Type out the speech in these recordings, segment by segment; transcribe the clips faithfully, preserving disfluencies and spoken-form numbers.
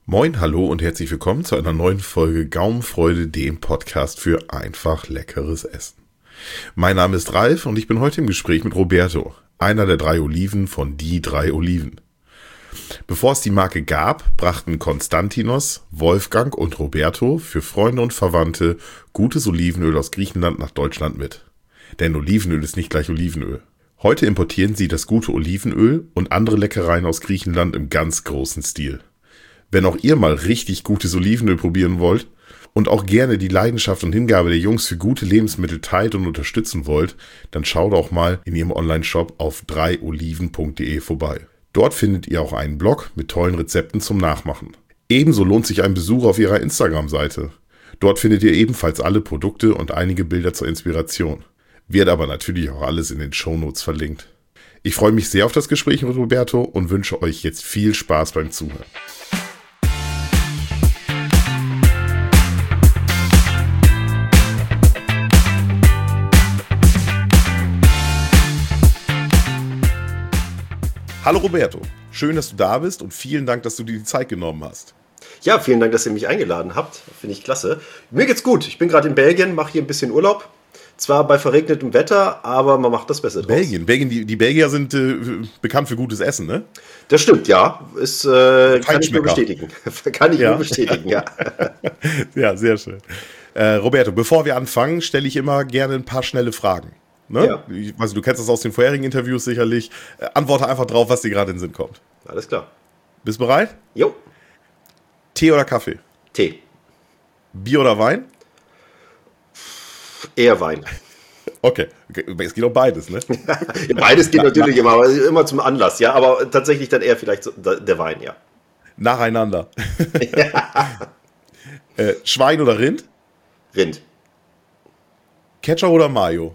Moin, hallo und herzlich willkommen zu einer neuen Folge Gaumenfreude, dem Podcast für einfach leckeres Essen. Mein Name ist Ralf und ich bin heute im Gespräch mit Roberto, einer der drei Oliven von Die drei Oliven. Bevor es die Marke gab, brachten Konstantinos, Wolfgang und Roberto für Freunde und Verwandte gutes Olivenöl aus Griechenland nach Deutschland mit. Denn Olivenöl ist nicht gleich Olivenöl. Heute importieren sie das gute Olivenöl und andere Leckereien aus Griechenland im ganz großen Stil. Wenn auch ihr mal richtig gutes Olivenöl probieren wollt und auch gerne die Leidenschaft und Hingabe der Jungs für gute Lebensmittel teilt und unterstützen wollt, dann schaut auch mal in ihrem Online-Shop auf drei oliven punkt de vorbei. Dort findet ihr auch einen Blog mit tollen Rezepten zum Nachmachen. Ebenso lohnt sich ein Besuch auf ihrer Instagram-Seite. Dort findet ihr ebenfalls alle Produkte und einige Bilder zur Inspiration. Wird aber natürlich auch alles in den Shownotes verlinkt. Ich freue mich sehr auf das Gespräch mit Roberto und wünsche euch jetzt viel Spaß beim Zuhören. Hallo Roberto, schön, dass du da bist und vielen Dank, dass du dir die Zeit genommen hast. Ja, vielen Dank, dass ihr mich eingeladen habt. Finde ich klasse. Mir geht's gut. Ich bin gerade in Belgien, mache hier ein bisschen Urlaub. Zwar bei verregnetem Wetter, aber man macht das Beste draus. Belgien, Belgien die, die Belgier sind äh, bekannt für gutes Essen, ne? Das stimmt, ja. Ist, äh, kann ich nur bestätigen. kann ich ja. nur bestätigen, ja. Ja, sehr schön. Äh, Roberto, bevor wir anfangen, stelle ich immer gerne ein paar schnelle Fragen. Ne? Ja. Ich, also, du kennst das aus den vorherigen Interviews sicherlich. Äh, antworte einfach drauf, was dir gerade in den Sinn kommt. Alles klar. Bist bereit? Jo. Tee oder Kaffee? Tee. Bier oder Wein? Eher Wein. Okay, es geht auch beides, ne? Beides geht natürlich immer, aber immer zum Anlass, ja. Aber tatsächlich dann eher vielleicht so, der Wein, ja. Nacheinander. Ja. äh, Schwein oder Rind? Rind. Ketchup oder Mayo?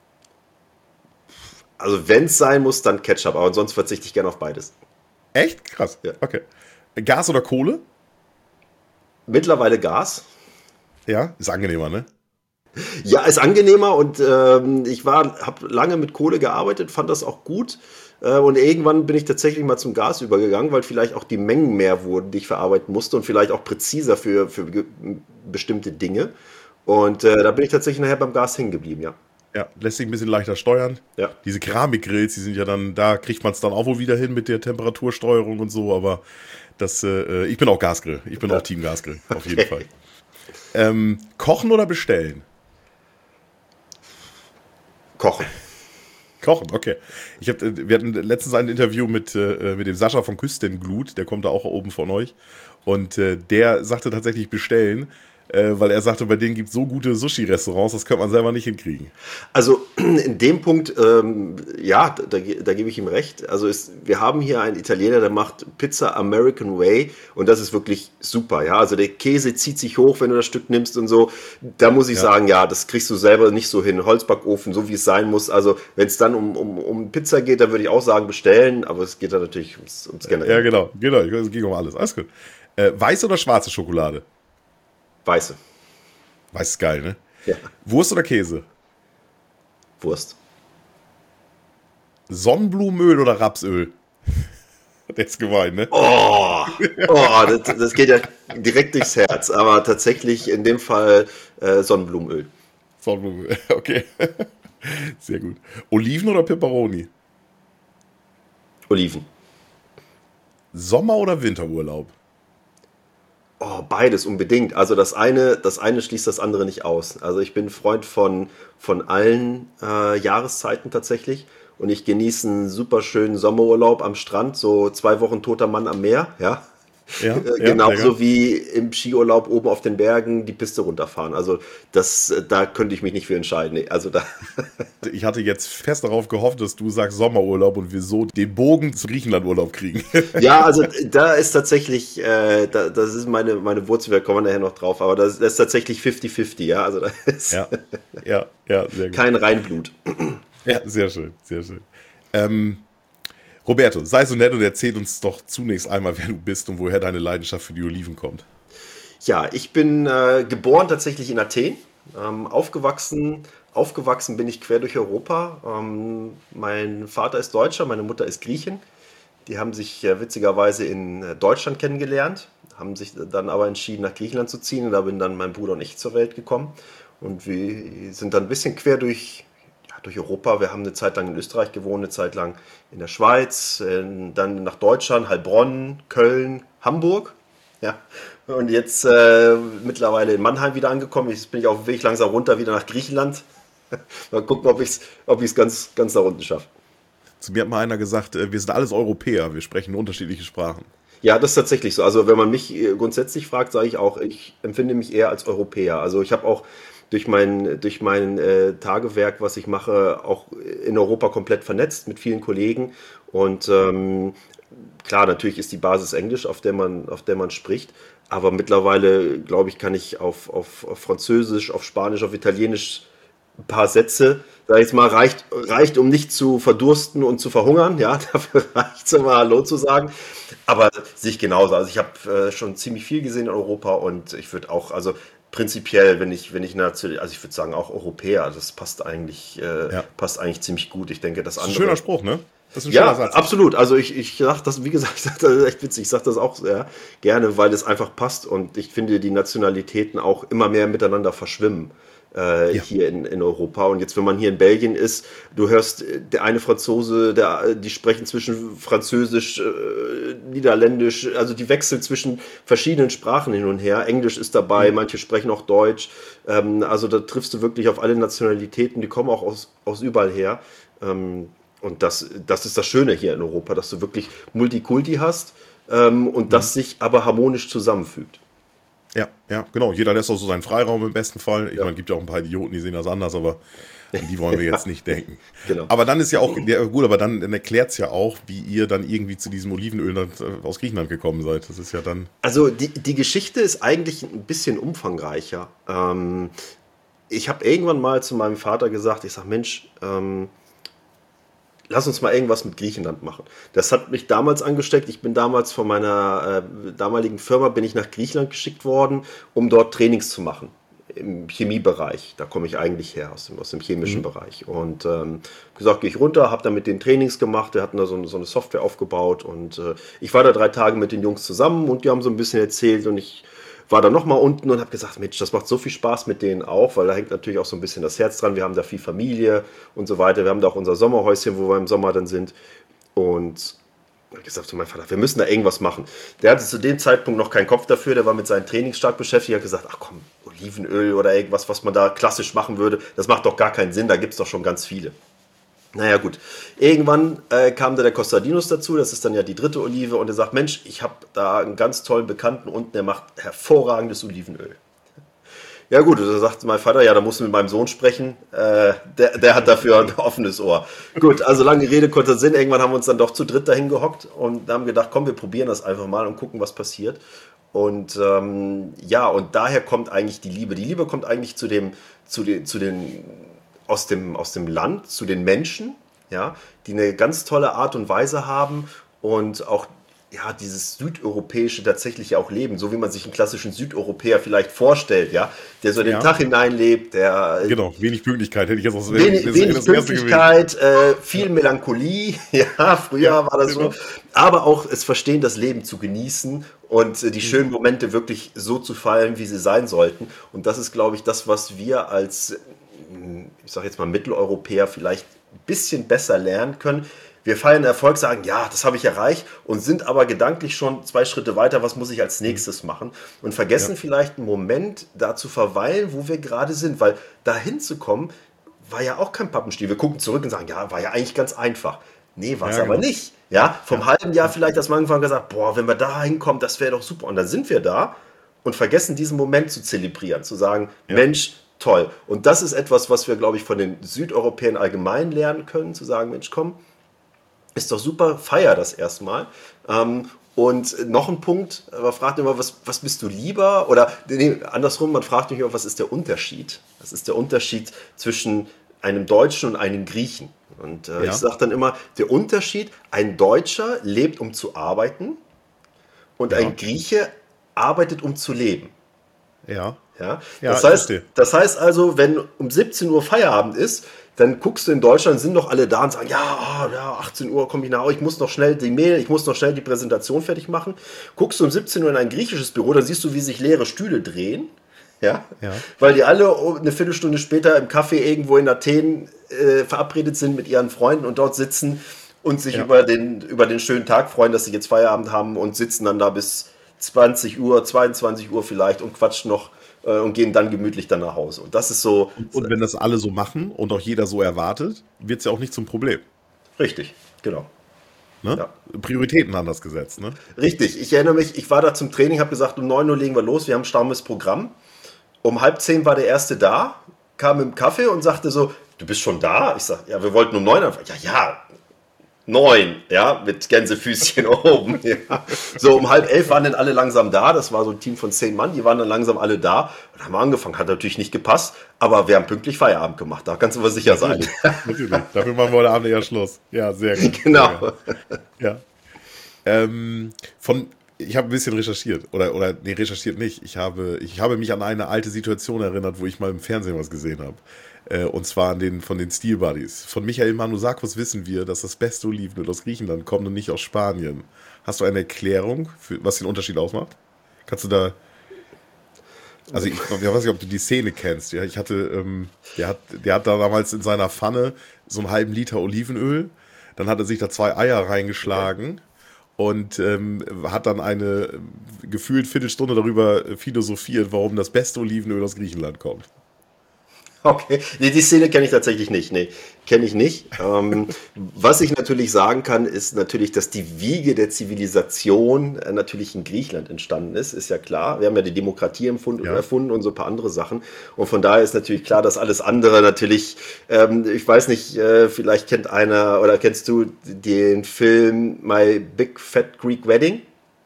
Also wenn es sein muss, dann Ketchup, aber sonst verzichte ich gerne auf beides. Echt? Krass. Ja. Okay. Gas oder Kohle? Mittlerweile Gas. Ja, ist angenehmer, ne? Ja, ist angenehmer und ähm, ich war, habe lange mit Kohle gearbeitet, fand das auch gut äh, und irgendwann bin ich tatsächlich mal zum Gas übergegangen, weil vielleicht auch die Mengen mehr wurden, die ich verarbeiten musste und vielleicht auch präziser für, für bestimmte Dinge und äh, da bin ich tatsächlich nachher beim Gas hängen geblieben, ja. Ja, lässt sich ein bisschen leichter steuern. Ja. Diese Keramikgrills, die sind ja dann, da kriegt man es dann auch wohl wieder hin mit der Temperatursteuerung und so, aber das, äh, ich bin auch Gasgrill, ich bin ja. auch Team Gasgrill, auf jeden okay. Fall. Ähm, kochen oder bestellen? Kochen. Kochen, okay. Ich hab, wir hatten letztens ein Interview mit, äh, mit dem Sascha von Küstenglut, der kommt da auch oben von euch. Und äh, der sagte tatsächlich bestellen, äh, weil er sagte, bei denen gibt es so gute Sushi-Restaurants, das könnte man selber nicht hinkriegen. Also in dem Punkt, ähm, ja, da, da gebe ich ihm recht. Also ist, wir haben hier einen Italiener, der macht Pizza American Way und das ist wirklich super. Ja, also der Käse zieht sich hoch, wenn du das Stück nimmst und so. Da muss ich ja. sagen, ja, das kriegst du selber nicht so hin. Holzbackofen, so wie es sein muss. Also wenn es dann um, um, um Pizza geht, dann würde ich auch sagen bestellen, aber es geht dann natürlich ums, ums Generell. Ja, genau, genau. Es ging um alles. Alles gut. Äh, weiße oder schwarze Schokolade? Weiße. Weiß ist geil, ne? Ja. Wurst oder Käse? Wurst. Sonnenblumenöl oder Rapsöl? Der ist gemein, ne? Oh, oh das, das geht ja direkt durchs Herz. Aber tatsächlich in dem Fall äh, Sonnenblumenöl. Sonnenblumenöl, okay. Sehr gut. Oliven oder Peperoni? Oliven. Sommer- oder Winterurlaub? Oh, beides unbedingt. Also das eine, das eine schließt das andere nicht aus. Also ich bin Freund von, von allen äh, Jahreszeiten tatsächlich und ich genieße einen super schönen Sommerurlaub am Strand, so zwei Wochen toter Mann am Meer, ja. Ja, äh, genauso ja, wie im Skiurlaub oben auf den Bergen die Piste runterfahren. Also das, da könnte ich mich nicht für entscheiden. Also da ich hatte jetzt fest darauf gehofft, dass du sagst Sommerurlaub und wir so den Bogen zu Griechenlandurlaub kriegen. Ja, also da ist tatsächlich, äh, da, das ist meine, meine Wurzel, wir kommen nachher noch drauf, aber das, das ist tatsächlich fünfzig fünfzig, ja. Also da ist ja, ja, ja, sehr gut. Kein Reinblut. Ja, sehr schön, sehr schön. Ähm, Roberto, sei so nett und erzähl uns doch zunächst einmal, wer du bist und woher deine Leidenschaft für die Oliven kommt. Ja, ich bin äh, geboren tatsächlich in Athen, ähm, aufgewachsen, aufgewachsen bin ich quer durch Europa. Ähm, mein Vater ist Deutscher, meine Mutter ist Griechin. Die haben sich äh, witzigerweise in äh, Deutschland kennengelernt, haben sich dann aber entschieden, nach Griechenland zu ziehen. Und da bin dann mein Bruder und ich zur Welt gekommen. Und wir sind dann ein bisschen quer durch, ja, durch Europa. Wir haben eine Zeit lang in Österreich gewohnt, eine Zeit lang in der Schweiz, äh, dann nach Deutschland, Heilbronn, Köln, Hamburg. Ja. Und jetzt äh, mittlerweile in Mannheim wieder angekommen. Jetzt bin ich auf dem Weg langsam runter wieder nach Griechenland. Mal gucken, ob ich es ob ich's ganz, ganz nach unten schaffe. Zu mir hat mal einer gesagt, äh, wir sind alles Europäer, wir sprechen nur unterschiedliche Sprachen. Ja, das ist tatsächlich so. Also wenn man mich äh, grundsätzlich fragt, sage ich auch, ich empfinde mich eher als Europäer. Also ich habe auch durch mein, durch mein äh, Tagewerk, was ich mache, auch in Europa komplett vernetzt mit vielen Kollegen. Und ähm, klar, natürlich ist die Basis Englisch, auf der man, auf der man spricht. Aber mittlerweile, glaube ich, kann ich auf, auf, auf Französisch, auf Spanisch, auf Italienisch ein paar Sätze, sag ich jetzt mal, reicht, reicht, um nicht zu verdursten und zu verhungern. Ja, dafür reicht es immer, Hallo zu sagen. Aber sehe ich genauso. Also ich habe äh, schon ziemlich viel gesehen in Europa und ich würde auch, also prinzipiell, wenn ich, wenn ich natürlich, also ich würde sagen auch Europäer, das passt eigentlich, äh, Ja. passt eigentlich ziemlich gut. Ich denke, das Das ist ein andere. schöner Spruch, ne? Das ist ein Ja, schöner Satz. absolut. Also ich, ich sage das, wie gesagt, ich sag das ist echt witzig. Ich sage das auch sehr gerne, weil es einfach passt und ich finde, die Nationalitäten auch immer mehr miteinander verschwimmen äh, Ja. hier in, in Europa. Und jetzt, wenn man hier in Belgien ist, du hörst, äh, der eine Franzose, der, die sprechen zwischen Französisch, äh, Niederländisch, also die wechseln zwischen verschiedenen Sprachen hin und her. Englisch ist dabei, manche sprechen auch Deutsch. Ähm, also da triffst du wirklich auf alle Nationalitäten, die kommen auch aus, aus überall her. Ähm, Und das, das ist das Schöne hier in Europa, dass du wirklich Multikulti hast ähm, und das sich aber harmonisch zusammenfügt. Ja, ja, genau. Jeder lässt auch so seinen Freiraum im besten Fall. Ich Ja. meine, es gibt ja auch ein paar Idioten, die sehen das anders, aber an die wollen wir jetzt nicht denken. Genau. Aber dann ist ja auch, ja, gut, aber dann, dann erklärt es ja auch, wie ihr dann irgendwie zu diesem Olivenöl dann, äh, aus Griechenland gekommen seid. Das ist ja dann, Also die, die Geschichte ist eigentlich ein bisschen umfangreicher. Ähm, ich habe irgendwann mal zu meinem Vater gesagt, ich sage, Mensch, ähm, lass uns mal irgendwas mit Griechenland machen. Das hat mich damals angesteckt. Ich bin damals von meiner äh, damaligen Firma bin ich nach Griechenland geschickt worden, um dort Trainings zu machen im Chemiebereich. Da komme ich eigentlich her, aus dem, aus dem chemischen Bereich. Und ähm, gesagt, gehe ich runter, habe dann mit den Trainings gemacht. Wir hatten da so, so eine Software aufgebaut und äh, ich war da drei Tage mit den Jungs zusammen und die haben so ein bisschen erzählt und ich war dann nochmal unten und habe gesagt, Mensch, das macht so viel Spaß mit denen auch, weil da hängt natürlich auch so ein bisschen das Herz dran. Wir haben da viel Familie und so weiter. Wir haben da auch unser Sommerhäuschen, wo wir im Sommer dann sind. Und ich habe gesagt zu meinem Vater, wir müssen da irgendwas machen. Der hatte zu dem Zeitpunkt noch keinen Kopf dafür, der war mit seinem Training stark beschäftigt. Er hat gesagt, ach komm, Olivenöl oder irgendwas, was man da klassisch machen würde, das macht doch gar keinen Sinn, da gibt es doch schon ganz viele. Naja gut, irgendwann äh, kam da der Costadinus dazu, das ist dann ja die dritte Olive und er sagt, Mensch, ich habe da einen ganz tollen Bekannten unten, der macht hervorragendes Olivenöl. Ja gut, da sagt mein Vater, ja, da musst du mit meinem Sohn sprechen, äh, der, der hat dafür ein offenes Ohr. Gut, also lange Rede, kurzer Sinn, irgendwann haben wir uns dann doch zu dritt dahin gehockt und haben gedacht, komm, wir probieren das einfach mal und gucken, was passiert. Und ähm, ja, und daher kommt eigentlich die Liebe. Die Liebe kommt eigentlich zu dem, zu den, zu den aus dem, aus dem Land, zu den Menschen, ja, die eine ganz tolle Art und Weise haben und auch ja, dieses südeuropäische tatsächlich auch leben, so wie man sich einen klassischen Südeuropäer vielleicht vorstellt, ja, der so in den Ja. Tag hineinlebt, der genau, wenig Pünktlichkeit hätte ich jetzt auch wenig, das- wenig das erste gewesen. Pünktlichkeit, äh, viel Melancholie, ja, früher Ja, war das genau. so, aber auch es verstehen, das Leben zu genießen und äh, die schönen Momente wirklich so zu feiern, wie sie sein sollten. Und das ist, glaube ich, das, was wir als, mh, ich sage jetzt mal Mitteleuropäer vielleicht ein bisschen besser lernen können. Wir feiern Erfolg, sagen, ja, das habe ich erreicht und sind aber gedanklich schon zwei Schritte weiter, was muss ich als nächstes machen und vergessen Ja. vielleicht einen Moment da zu verweilen, wo wir gerade sind, weil dahin zu kommen, war ja auch kein Pappenstiel. Wir gucken zurück und sagen, ja, war ja eigentlich ganz einfach. Nee, war es Ja, aber genau. nicht. Ja, vom halben Jahr vielleicht, dass man irgendwann gesagt, boah, wenn wir da hinkommen, das wäre doch super. Und dann sind wir da und vergessen diesen Moment zu zelebrieren, zu sagen, Mensch, toll. Und das ist etwas, was wir, glaube ich, von den Südeuropäern allgemein lernen können, zu sagen, Mensch, komm, ist doch super, feier das erstmal. Ähm, und noch ein Punkt, man fragt immer, was, was bist du lieber? Oder nee, andersrum, man fragt mich immer, was ist der Unterschied? Was ist der Unterschied zwischen einem Deutschen und einem Griechen? Und äh, Ja. ich sage dann immer, der Unterschied, ein Deutscher lebt, um zu arbeiten und Ja. ein Grieche arbeitet, um zu leben. Ja. Ja, Ja, das ich heißt, verstehe. das heißt also, wenn um siebzehn Uhr Feierabend ist, dann guckst du in Deutschland, sind doch alle da und sagen, ja, ah, ja, achtzehn Uhr komme ich nach Hause, ich muss noch schnell die Mail, ich muss noch schnell die Präsentation fertig machen. Guckst du um siebzehn Uhr in ein griechisches Büro, dann siehst du, wie sich leere Stühle drehen, ja, Ja. weil die alle eine Viertelstunde später im Café irgendwo in Athen äh, verabredet sind mit ihren Freunden und dort sitzen und sich Ja. über den, über den schönen Tag freuen, dass sie jetzt Feierabend haben und sitzen dann da bis zwanzig Uhr, zweiundzwanzig Uhr vielleicht und quatschen noch äh, und gehen dann gemütlich dann nach Hause. Und das ist so Und, und wenn das alle so machen und auch jeder so erwartet, wird es ja auch nicht zum Problem. richtig, genau. Ne? Ja. Prioritäten anders gesetzt. Ne? Richtig, ich erinnere mich, ich war da zum Training, habe gesagt, um neun Uhr legen wir los, wir haben ein strammes Programm. Um halb zehn war der Erste da, kam mit dem Kaffee und sagte so, du bist schon da? Ich sage, ja, wir wollten um neun anfangen. Ja, ja, neun, ja, mit Gänsefüßchen oben. Ja. So, um halb elf waren dann alle langsam da. Das war so ein Team von zehn Mann, die waren dann langsam alle da. Und haben wir angefangen. Hat natürlich nicht gepasst, aber wir haben pünktlich Feierabend gemacht. Da kannst du aber sicher sein. Natürlich. Dafür machen wir heute Abend eher Schluss. Ja, sehr gut. Genau. Sehr gut. Ja. Ähm, von, ich habe ein bisschen recherchiert. Oder, oder nee, recherchiert nicht. Ich habe, ich habe mich an eine alte Situation erinnert, wo ich mal im Fernsehen was gesehen habe. Äh, und zwar an den, von den Steel Buddies. Von Michael Manusakos wissen wir, dass das beste Olivenöl aus Griechenland kommt und nicht aus Spanien. Hast du eine Erklärung, für, was den Unterschied ausmacht? Kannst du da... Also ich, ich weiß nicht, ob du die Szene kennst. Ja, ich hatte, ähm, der hat, der hat da damals in seiner Pfanne so einen halben Liter Olivenöl. Dann hat er sich da zwei Eier reingeschlagen und ähm, hat dann eine ähm, gefühlt Viertelstunde darüber philosophiert, warum das beste Olivenöl aus Griechenland kommt. Okay, nee, die Szene kenne ich tatsächlich nicht. Nee, kenne ich nicht. Ähm, was ich natürlich sagen kann, ist natürlich, dass die Wiege der Zivilisation äh, natürlich in Griechenland entstanden ist, ist ja klar. Wir haben ja die Demokratie empfunden, Ja. erfunden und so ein paar andere Sachen. Und von daher ist natürlich klar, dass alles andere natürlich, ähm, ich weiß nicht, äh, vielleicht kennt einer oder kennst du den Film My Big Fat Greek Wedding?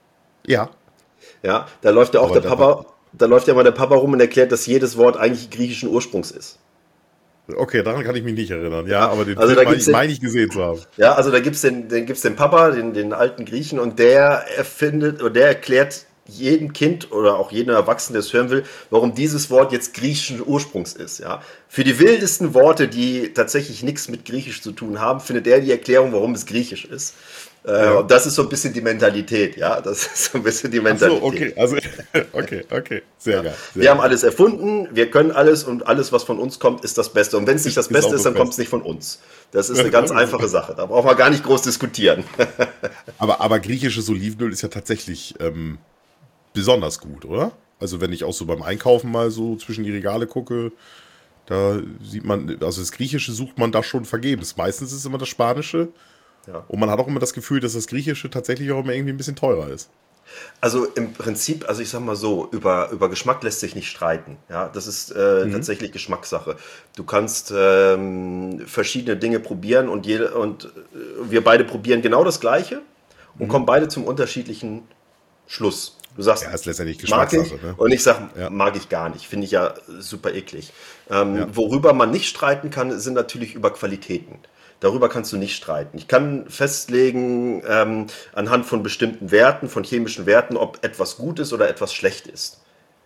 Ja. Ja, da läuft ja auch Aber der da Papa, da läuft ja mal der Papa rum und erklärt, dass jedes Wort eigentlich griechischen Ursprungs ist. Okay, daran kann ich mich nicht erinnern. Ja, aber den Also Film da meine gibt's ich, den, meine ich gesehen zu haben. ja, also da gibt's den, den gibt's den Papa, den, den alten Griechen, und der erfindet oder der erklärt jedem Kind oder auch jedem Erwachsenen, der es hören will, warum dieses Wort jetzt griechischen Ursprungs ist. Ja. Für die wildesten Worte, die tatsächlich nichts mit Griechisch zu tun haben, findet er die Erklärung, warum es griechisch ist. Äh, Ja. Und das ist so ein bisschen die Mentalität, ja. Das ist so ein bisschen die Ach so, Mentalität. okay, also, okay, okay, sehr geil. Sehr Wir haben geil. alles erfunden, wir können alles und alles, was von uns kommt, ist das Beste. Und wenn es nicht das Ist auch Beste ist, das dann kommt es Beste. nicht von uns. Das ist eine ganz einfache Sache. Da brauchen wir gar nicht groß diskutieren. Aber, aber griechisches Olivenöl ist ja tatsächlich ähm, besonders gut, oder? Also wenn ich auch so beim Einkaufen mal so zwischen die Regale gucke, da sieht man, also das Griechische sucht man da schon vergebens. Meistens ist es immer das Spanische Ja. und man hat auch immer das Gefühl, dass das Griechische tatsächlich auch immer irgendwie ein bisschen teurer ist. Also im Prinzip, also ich sag mal so, über, über Geschmack lässt sich nicht streiten. Ja, das ist äh, Mhm. tatsächlich Geschmackssache. Du kannst ähm, verschiedene Dinge probieren und, jede, und äh, wir beide probieren genau das Gleiche und kommen beide zum unterschiedlichen Schluss. Du sagst, Ja, ist letztendlich mag ich, Geschmackssache, ne? und ich sage, Ja. mag ich gar nicht. Finde ich ja super eklig. Ähm, Ja. Worüber man nicht streiten kann, sind natürlich über Qualitäten. Darüber kannst du nicht streiten. Ich kann festlegen, ähm, anhand von bestimmten Werten, von chemischen Werten, ob etwas gut ist oder etwas schlecht ist.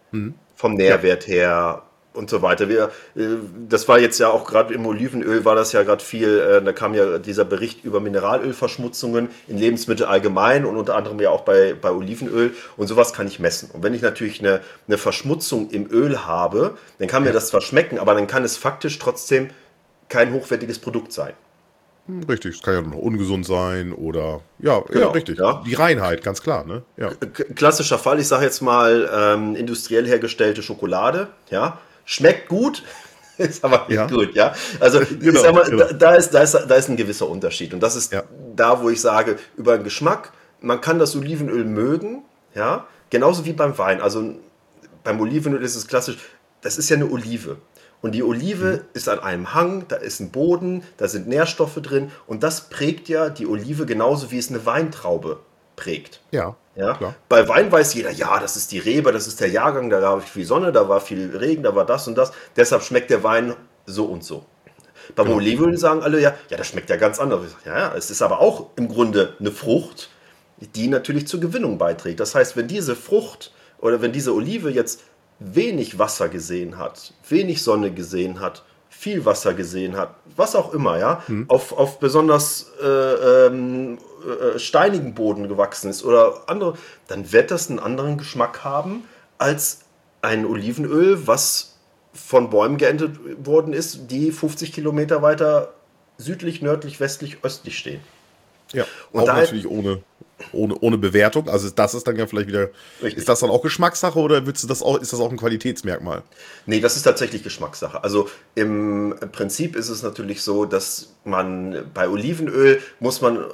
Vom Nährwert her und so weiter. Wir, äh, das war jetzt ja auch gerade im Olivenöl, war das ja gerade viel, äh, da kam ja dieser Bericht über Mineralölverschmutzungen in Lebensmitteln allgemein und unter anderem ja auch bei, bei Olivenöl, und sowas kann ich messen. Und wenn ich natürlich eine, eine Verschmutzung im Öl habe, dann kann mir das zwar schmecken, aber dann kann es faktisch trotzdem kein hochwertiges Produkt sein. Richtig, es kann ja noch ungesund sein oder, ja, ja, Genau, richtig. ja. Die Reinheit, ganz klar, ne? Ja. K- Klassischer Fall, ich sage jetzt mal ähm, industriell hergestellte Schokolade, ja, schmeckt gut, ist aber nicht Ja. gut, ja. Also Genau, ich sag mal, genau. da, da, ist, da, ist, da ist ein gewisser Unterschied, und das ist Ja. da, wo ich sage, über den Geschmack, man kann das Olivenöl mögen, ja, genauso wie beim Wein. Also beim Olivenöl ist es klassisch, das ist ja eine Olive. Und die Olive ist an einem Hang, da ist ein Boden, da sind Nährstoffe drin, und das prägt ja die Olive genauso, wie es eine Weintraube prägt. Ja, Ja? klar. Bei Wein weiß jeder, ja, das ist die Rebe, das ist der Jahrgang, da war viel Sonne, da war viel Regen, da war das und das. Deshalb schmeckt der Wein so und so. Beim Genau. Olivenöl sagen alle, ja, ja, das schmeckt ja ganz anders. Ich sag, ja, ja, es ist aber auch im Grunde eine Frucht, die natürlich zur Gewinnung beiträgt. Das heißt, wenn diese Frucht oder wenn diese Olive jetzt wenig Wasser gesehen hat, wenig Sonne gesehen hat, viel Wasser gesehen hat, was auch immer, ja, hm. auf, auf besonders äh, ähm, äh, steinigen Boden gewachsen ist oder andere, dann wird das einen anderen Geschmack haben als ein Olivenöl, was von Bäumen geerntet worden ist, die fünfzig Kilometer weiter südlich, nördlich, westlich, östlich stehen. Ja, und auch natürlich ohne, ohne, ohne Bewertung. Also das ist dann ja vielleicht wieder, richtig. Ist das dann auch Geschmackssache oder willst du das auch, ist das auch ein Qualitätsmerkmal? Nee, das ist tatsächlich Geschmackssache. Also im Prinzip ist es natürlich so, dass man bei Olivenöl muss man,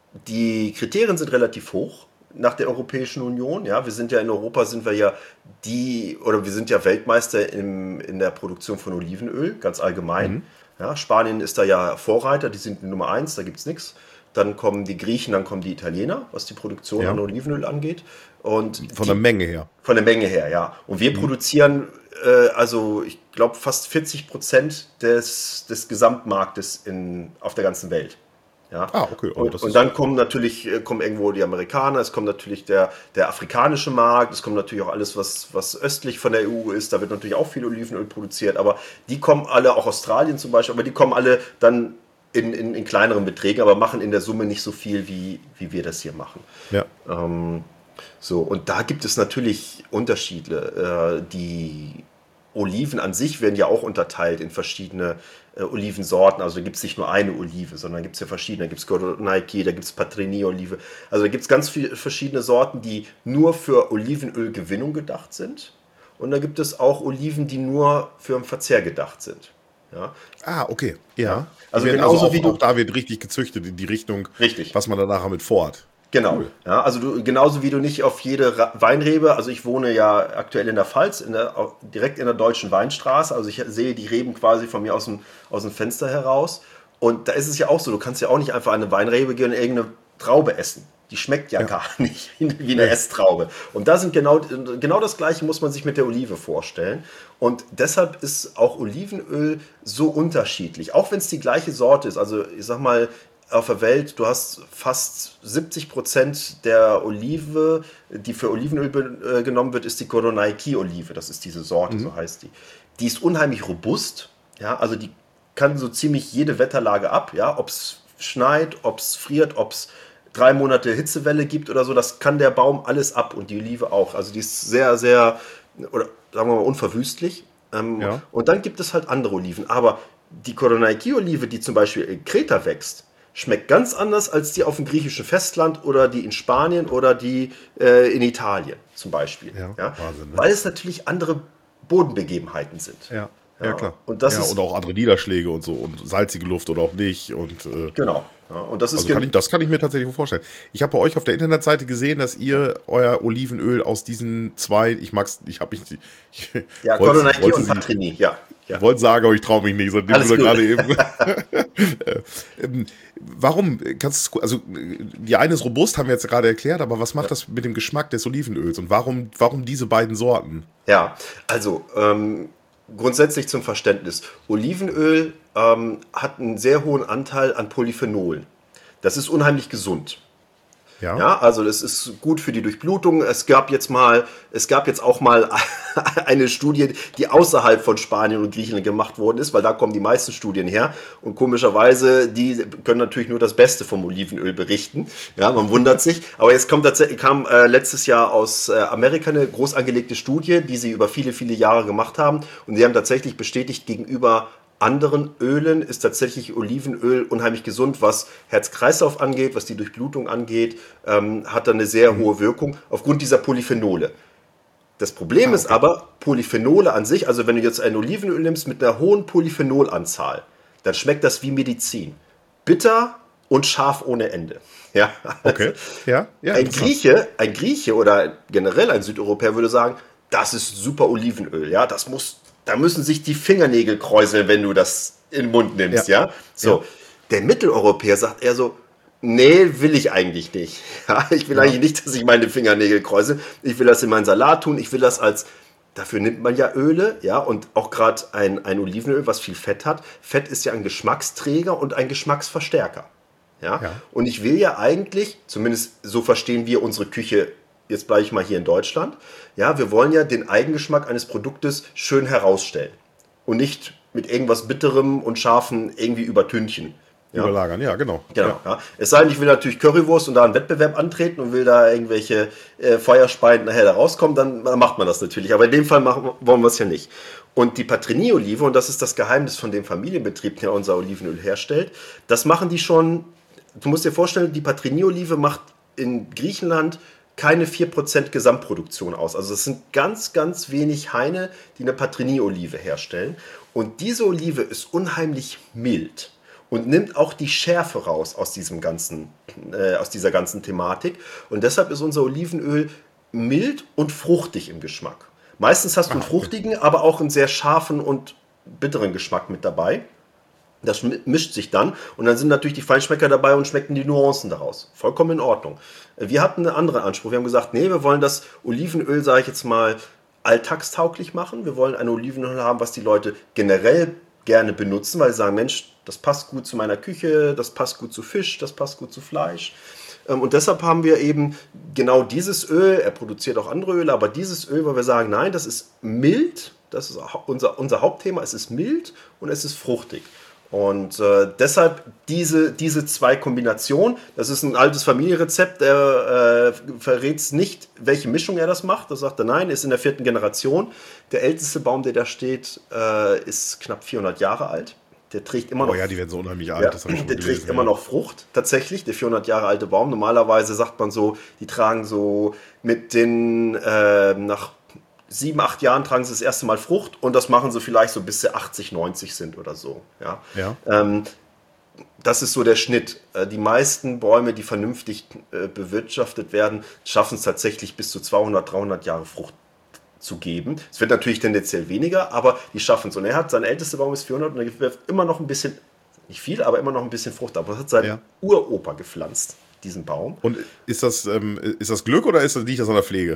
die Kriterien sind relativ hoch nach der Europäischen Union. Ja, wir sind ja in Europa, sind wir ja die, oder wir sind ja Weltmeister im, in der Produktion von Olivenöl, ganz allgemein. Mhm. Ja, Spanien ist da ja Vorreiter, die sind Nummer eins, da gibt es nichts. Dann kommen die Griechen, dann kommen die Italiener, was die Produktion ja. an Olivenöl angeht. Und von die, der Menge her. Von der Menge her, ja. Und wir mhm. produzieren, äh, also ich glaube, fast vierzig Prozent des, des Gesamtmarktes in, auf der ganzen Welt. Ja. Ah, okay. Oh, und, und dann kommen natürlich kommen irgendwo die Amerikaner, es kommt natürlich der, der afrikanische Markt, es kommt natürlich auch alles, was, was östlich von der E U ist, da wird natürlich auch viel Olivenöl produziert, aber die kommen alle, auch Australien zum Beispiel, aber die kommen alle dann In, in, in kleineren Beträgen, aber machen in der Summe nicht so viel, wie, wie wir das hier machen. Ja. Ähm, so, und da gibt es natürlich Unterschiede. Äh, die Oliven an sich werden ja auch unterteilt in verschiedene äh, Olivensorten. Also da gibt es nicht nur eine Olive, sondern gibt es ja verschiedene. Da gibt es Koroneiki, da gibt es Patrini-Olive. Also da gibt es ganz viele verschiedene Sorten, die nur für Olivenölgewinnung gedacht sind. Und da gibt es auch Oliven, die nur für den Verzehr gedacht sind. Ja. Ah, okay. Ja. ja. Also, genauso also auch, wie du, auch da wird richtig gezüchtet in die Richtung, richtig. Was man da nachher mit vorhat. Genau. Cool. Ja, also du, genauso wie du nicht auf jede Ra- Weinrebe, also ich wohne ja aktuell in der Pfalz, in der, direkt in der Deutschen Weinstraße, also ich sehe die Reben quasi von mir aus dem, aus dem Fenster heraus. Und da ist es ja auch so, du kannst ja auch nicht einfach an eine Weinrebe gehen und irgendeine Traube essen. Die schmeckt ja, ja. gar nicht wie eine ja. Esstraube. Und da sind genau, genau das Gleiche muss man sich mit der Olive vorstellen. Und deshalb ist auch Olivenöl so unterschiedlich. Auch wenn es die gleiche Sorte ist. Also ich sag mal, auf der Welt, du hast fast siebzig Prozent der Olive, die für Olivenöl be- äh, genommen wird, ist die Koroneiki-Olive. Das ist diese Sorte, mhm. so heißt die. Die ist unheimlich robust. Ja, also die kann so ziemlich jede Wetterlage ab. Ja, ob es schneit, ob es friert, ob es drei Monate Hitzewelle gibt oder so, das kann der Baum alles ab und die Olive auch. Also die ist sehr, sehr, oder sagen wir mal, unverwüstlich. Ähm, ja. Und dann gibt es halt andere Oliven. Aber die Koroneiki-Olive, die zum Beispiel in Kreta wächst, schmeckt ganz anders als die auf dem griechischen Festland oder die in Spanien oder die äh, in Italien zum Beispiel. Ja, ja? Wahnsinn, ne? Weil es natürlich andere Bodenbegebenheiten sind. Ja. Ja, klar. Und, das ja, ist, und auch andere Niederschläge und so und salzige Luft oder auch nicht. Und, äh, genau. Ja, und das, ist also kann ich, das kann ich mir tatsächlich vorstellen. Ich habe bei euch auf der Internetseite gesehen, dass ihr euer Olivenöl aus diesen zwei, ich mag's, ich habe mich. Ich, ja, Koroneiki und Patrini, ja. Ja. Ich wollte sagen, aber ich traue mich nicht, sondern du gerade eben. ähm, warum kannst du, also die eine ist robust, haben wir jetzt gerade erklärt, aber was macht ja. das mit dem Geschmack des Olivenöls und warum, warum diese beiden Sorten? Ja, also ähm, grundsätzlich zum Verständnis. Olivenöl ähm, hat einen sehr hohen Anteil an Polyphenol. Das ist unheimlich gesund. Ja. ja, also das ist gut für die Durchblutung. Es gab jetzt mal, es gab jetzt auch mal eine Studie, die außerhalb von Spanien und Griechenland gemacht worden ist, weil da kommen die meisten Studien her. Und komischerweise, die können natürlich nur das Beste vom Olivenöl berichten. Ja, man wundert sich. Aber jetzt kommt tatsächlich, kam äh, letztes Jahr aus äh, Amerika eine groß angelegte Studie, die sie über viele, viele Jahre gemacht haben. Und sie haben tatsächlich bestätigt, gegenüber anderen Ölen ist tatsächlich Olivenöl unheimlich gesund, was Herz-Kreislauf angeht, was die Durchblutung angeht, ähm, hat da eine sehr mhm. hohe Wirkung aufgrund dieser Polyphenole. Das Problem ah, okay. ist aber, Polyphenole an sich, also wenn du jetzt ein Olivenöl nimmst mit einer hohen Polyphenolanzahl, dann schmeckt das wie Medizin. Bitter und scharf ohne Ende. Ja, okay. Ja, ja, ein Grieche, ein Grieche oder generell ein Südeuropäer würde sagen, das ist super Olivenöl, ja, das muss Da müssen sich die Fingernägel kräuseln, wenn du das in den Mund nimmst, ja? ja? So, ja. Der Mitteleuropäer sagt eher so, nee, will ich eigentlich nicht. Ja, ich will ja. eigentlich nicht, dass ich meine Fingernägel kräusel. Ich will das in meinen Salat tun. Ich will das als, dafür nimmt man ja Öle, ja, und auch gerade ein, ein Olivenöl, was viel Fett hat. Fett ist ja ein Geschmacksträger und ein Geschmacksverstärker. Ja? Ja. Und ich will ja eigentlich, zumindest so verstehen wir unsere Küche jetzt bleibe ich mal hier in Deutschland, ja, wir wollen ja den Eigengeschmack eines Produktes schön herausstellen und nicht mit irgendwas Bitterem und Scharfen irgendwie übertünchen. Ja? Überlagern, ja, genau. Genau, ja. ja. Es sei denn, ich will natürlich Currywurst und da einen Wettbewerb antreten und will da irgendwelche äh, Feuerspeien nachher da rauskommen, dann macht man das natürlich. Aber in dem Fall machen, wollen wir es ja nicht. Und die Patrini-Olive, und das ist das Geheimnis von dem Familienbetrieb, der unser Olivenöl herstellt, das machen die schon, du musst dir vorstellen, die Patrini-Olive macht in Griechenland keine vier Prozent Gesamtproduktion aus. Also es sind ganz, ganz wenig Haine, die eine Patrini-Olive herstellen. Und diese Olive ist unheimlich mild und nimmt auch die Schärfe raus aus diesem ganzen, äh, aus dieser ganzen Thematik. Und deshalb ist unser Olivenöl mild und fruchtig im Geschmack. Meistens hast du einen fruchtigen, aber auch einen sehr scharfen und bitteren Geschmack mit dabei. Das mischt sich dann und dann sind natürlich die Feinschmecker dabei und schmecken die Nuancen daraus. Vollkommen in Ordnung. Wir hatten einen anderen Anspruch. Wir haben gesagt, nee, wir wollen das Olivenöl, sage ich jetzt mal, alltagstauglich machen. Wir wollen ein Olivenöl haben, was die Leute generell gerne benutzen, weil sie sagen, Mensch, das passt gut zu meiner Küche, das passt gut zu Fisch, das passt gut zu Fleisch. Und deshalb haben wir eben genau dieses Öl, er produziert auch andere Öle, aber dieses Öl, weil wir sagen, nein, das ist mild, das ist unser, unser Hauptthema, es ist mild und es ist fruchtig. Und äh, deshalb diese, diese zwei Kombinationen, das ist ein altes Familienrezept, der äh, verrät nicht, welche Mischung er das macht. Da sagt er, nein, ist in der vierten Generation. Der älteste Baum, der da steht, äh, ist knapp vierhundert Jahre alt. Der trägt immer noch. Oh ja, die werden so unheimlich alt. Ja, das hab ich schon der gelesen, trägt ja. immer noch Frucht, tatsächlich, der vierhundert Jahre alte Baum. Normalerweise sagt man so, die tragen so mit den, äh, nach sieben, acht Jahren tragen sie das erste Mal Frucht und das machen sie vielleicht so bis sie achtzig, neunzig sind oder so. Ja. Ja. Ähm, das ist so der Schnitt. Äh, die meisten Bäume, die vernünftig äh, bewirtschaftet werden, schaffen es tatsächlich bis zu zweihundert, dreihundert Jahre Frucht zu geben. Es wird natürlich tendenziell weniger, aber die schaffen es. Und er hat, sein ältester Baum ist vierhundert und er wirft immer noch ein bisschen, nicht viel, aber immer noch ein bisschen Frucht ab. Das hat sein Ja. Uropa gepflanzt, diesen Baum. Und ist das, ähm, ist das Glück oder ist das, liegt das an der Pflege?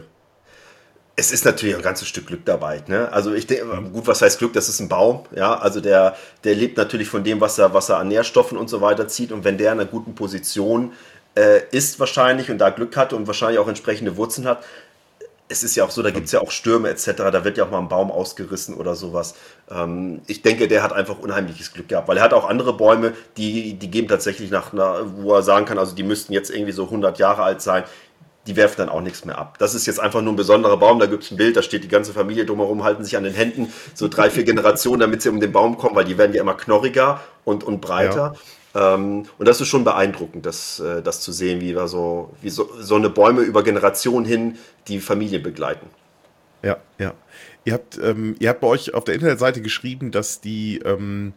Es ist natürlich ein ganzes Stück Glück dabei. Ne? Also ich denke, gut, was heißt Glück? Das ist ein Baum. Ja, also der, der lebt natürlich von dem, was er, was er an Nährstoffen und so weiter zieht. Und wenn der in einer guten Position äh, ist wahrscheinlich und da Glück hat und wahrscheinlich auch entsprechende Wurzeln hat, es ist ja auch so, da gibt es ja auch Stürme et cetera. Da wird ja auch mal ein Baum ausgerissen oder sowas. Ähm, ich denke, der hat einfach unheimliches Glück gehabt, weil er hat auch andere Bäume, die, die geben tatsächlich nach, einer, wo er sagen kann, also die müssten jetzt irgendwie so hundert Jahre alt sein. Die werfen dann auch nichts mehr ab. Das ist jetzt einfach nur ein besonderer Baum, da gibt es ein Bild, da steht die ganze Familie drumherum, halten sich an den Händen, so drei, vier Generationen, damit sie um den Baum kommen, weil die werden ja immer knorriger und, und breiter. Ja. Ähm, und das ist schon beeindruckend, das, äh, das zu sehen, wie, wir so, wie so, so eine Bäume über Generationen hin die Familie begleiten. Ja, ja. Ihr habt, ähm, ihr habt bei euch auf der Internetseite geschrieben, dass die, ähm,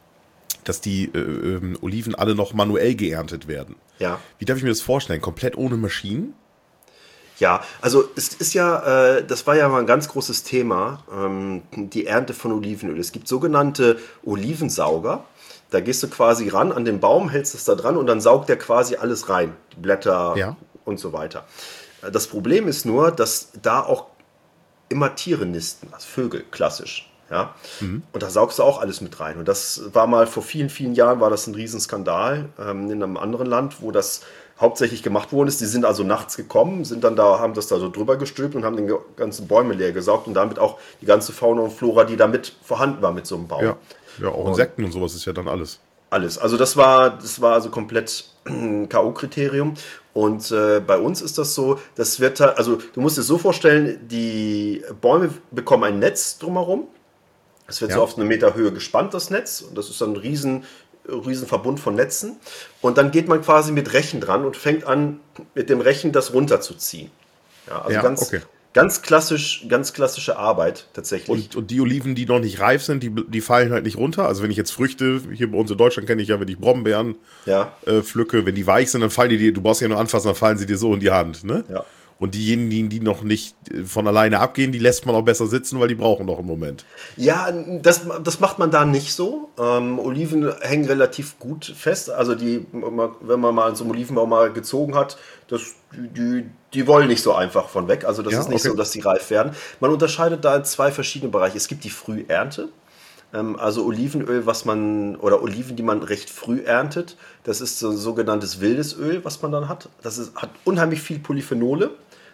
dass die äh, ähm, Oliven alle noch manuell geerntet werden. Ja. Wie darf ich mir das vorstellen? Komplett ohne Maschinen? Ja, also es ist ja, äh, das war ja mal ein ganz großes Thema, ähm, die Ernte von Olivenöl. Es gibt sogenannte Olivensauger. Da gehst du quasi ran an den Baum, hältst es da dran und dann saugt der quasi alles rein. Die Blätter Ja. und so weiter. Das Problem ist nur, dass da auch immer Tiere nisten, also Vögel, klassisch. Ja? Mhm. Und da saugst du auch alles mit rein. Und das war mal vor vielen, vielen Jahren, war das ein Riesenskandal ähm, in einem anderen Land, wo das hauptsächlich gemacht worden ist. Die sind also nachts gekommen, sind dann da, haben das da so drüber gestülpt und haben den ganzen Bäume leer gesaugt und damit auch die ganze Fauna und Flora, die da mit vorhanden war mit so einem Baum. Ja, ja auch Insekten und sowas ist ja dann alles. Alles. Also das war, das war also komplett K O-Kriterium. Und äh, bei uns ist das so, das wird, also du musst dir so vorstellen, die Bäume bekommen ein Netz drumherum. Es wird ja. so auf eine Meter Höhe gespannt, das Netz. Und das ist dann ein riesen, riesen Verbund von Netzen. Und dann geht man quasi mit Rechen dran und fängt an, mit dem Rechen das runterzuziehen. Ja, also ja, ganz, okay. ganz klassisch, ganz klassische Arbeit tatsächlich. Und, und die Oliven, die noch nicht reif sind, die, die fallen halt nicht runter. Also wenn ich jetzt Früchte, hier bei uns in Deutschland kenne ich ja, wenn ich Brombeeren ja. äh, pflücke, wenn die weich sind, dann fallen die dir, du brauchst ja nur anfassen, dann fallen sie dir so in die Hand. Ne? Ja. Und diejenigen, die noch nicht von alleine abgehen, die lässt man auch besser sitzen, weil die brauchen noch einen Moment. Ja, das, das macht man da nicht so. Ähm, Oliven hängen relativ gut fest. Also die, wenn man mal so einen Olivenbaum mal gezogen hat, das, die, die wollen nicht so einfach von weg. Also das ja, ist nicht okay. so, dass die reif werden. Man unterscheidet da in zwei verschiedene Bereiche. Es gibt die Frühernte. Ähm, also Olivenöl, was man, oder Oliven, die man recht früh erntet. Das ist so ein sogenanntes wildes Öl, was man dann hat. Das ist, hat unheimlich viel Polyphenole.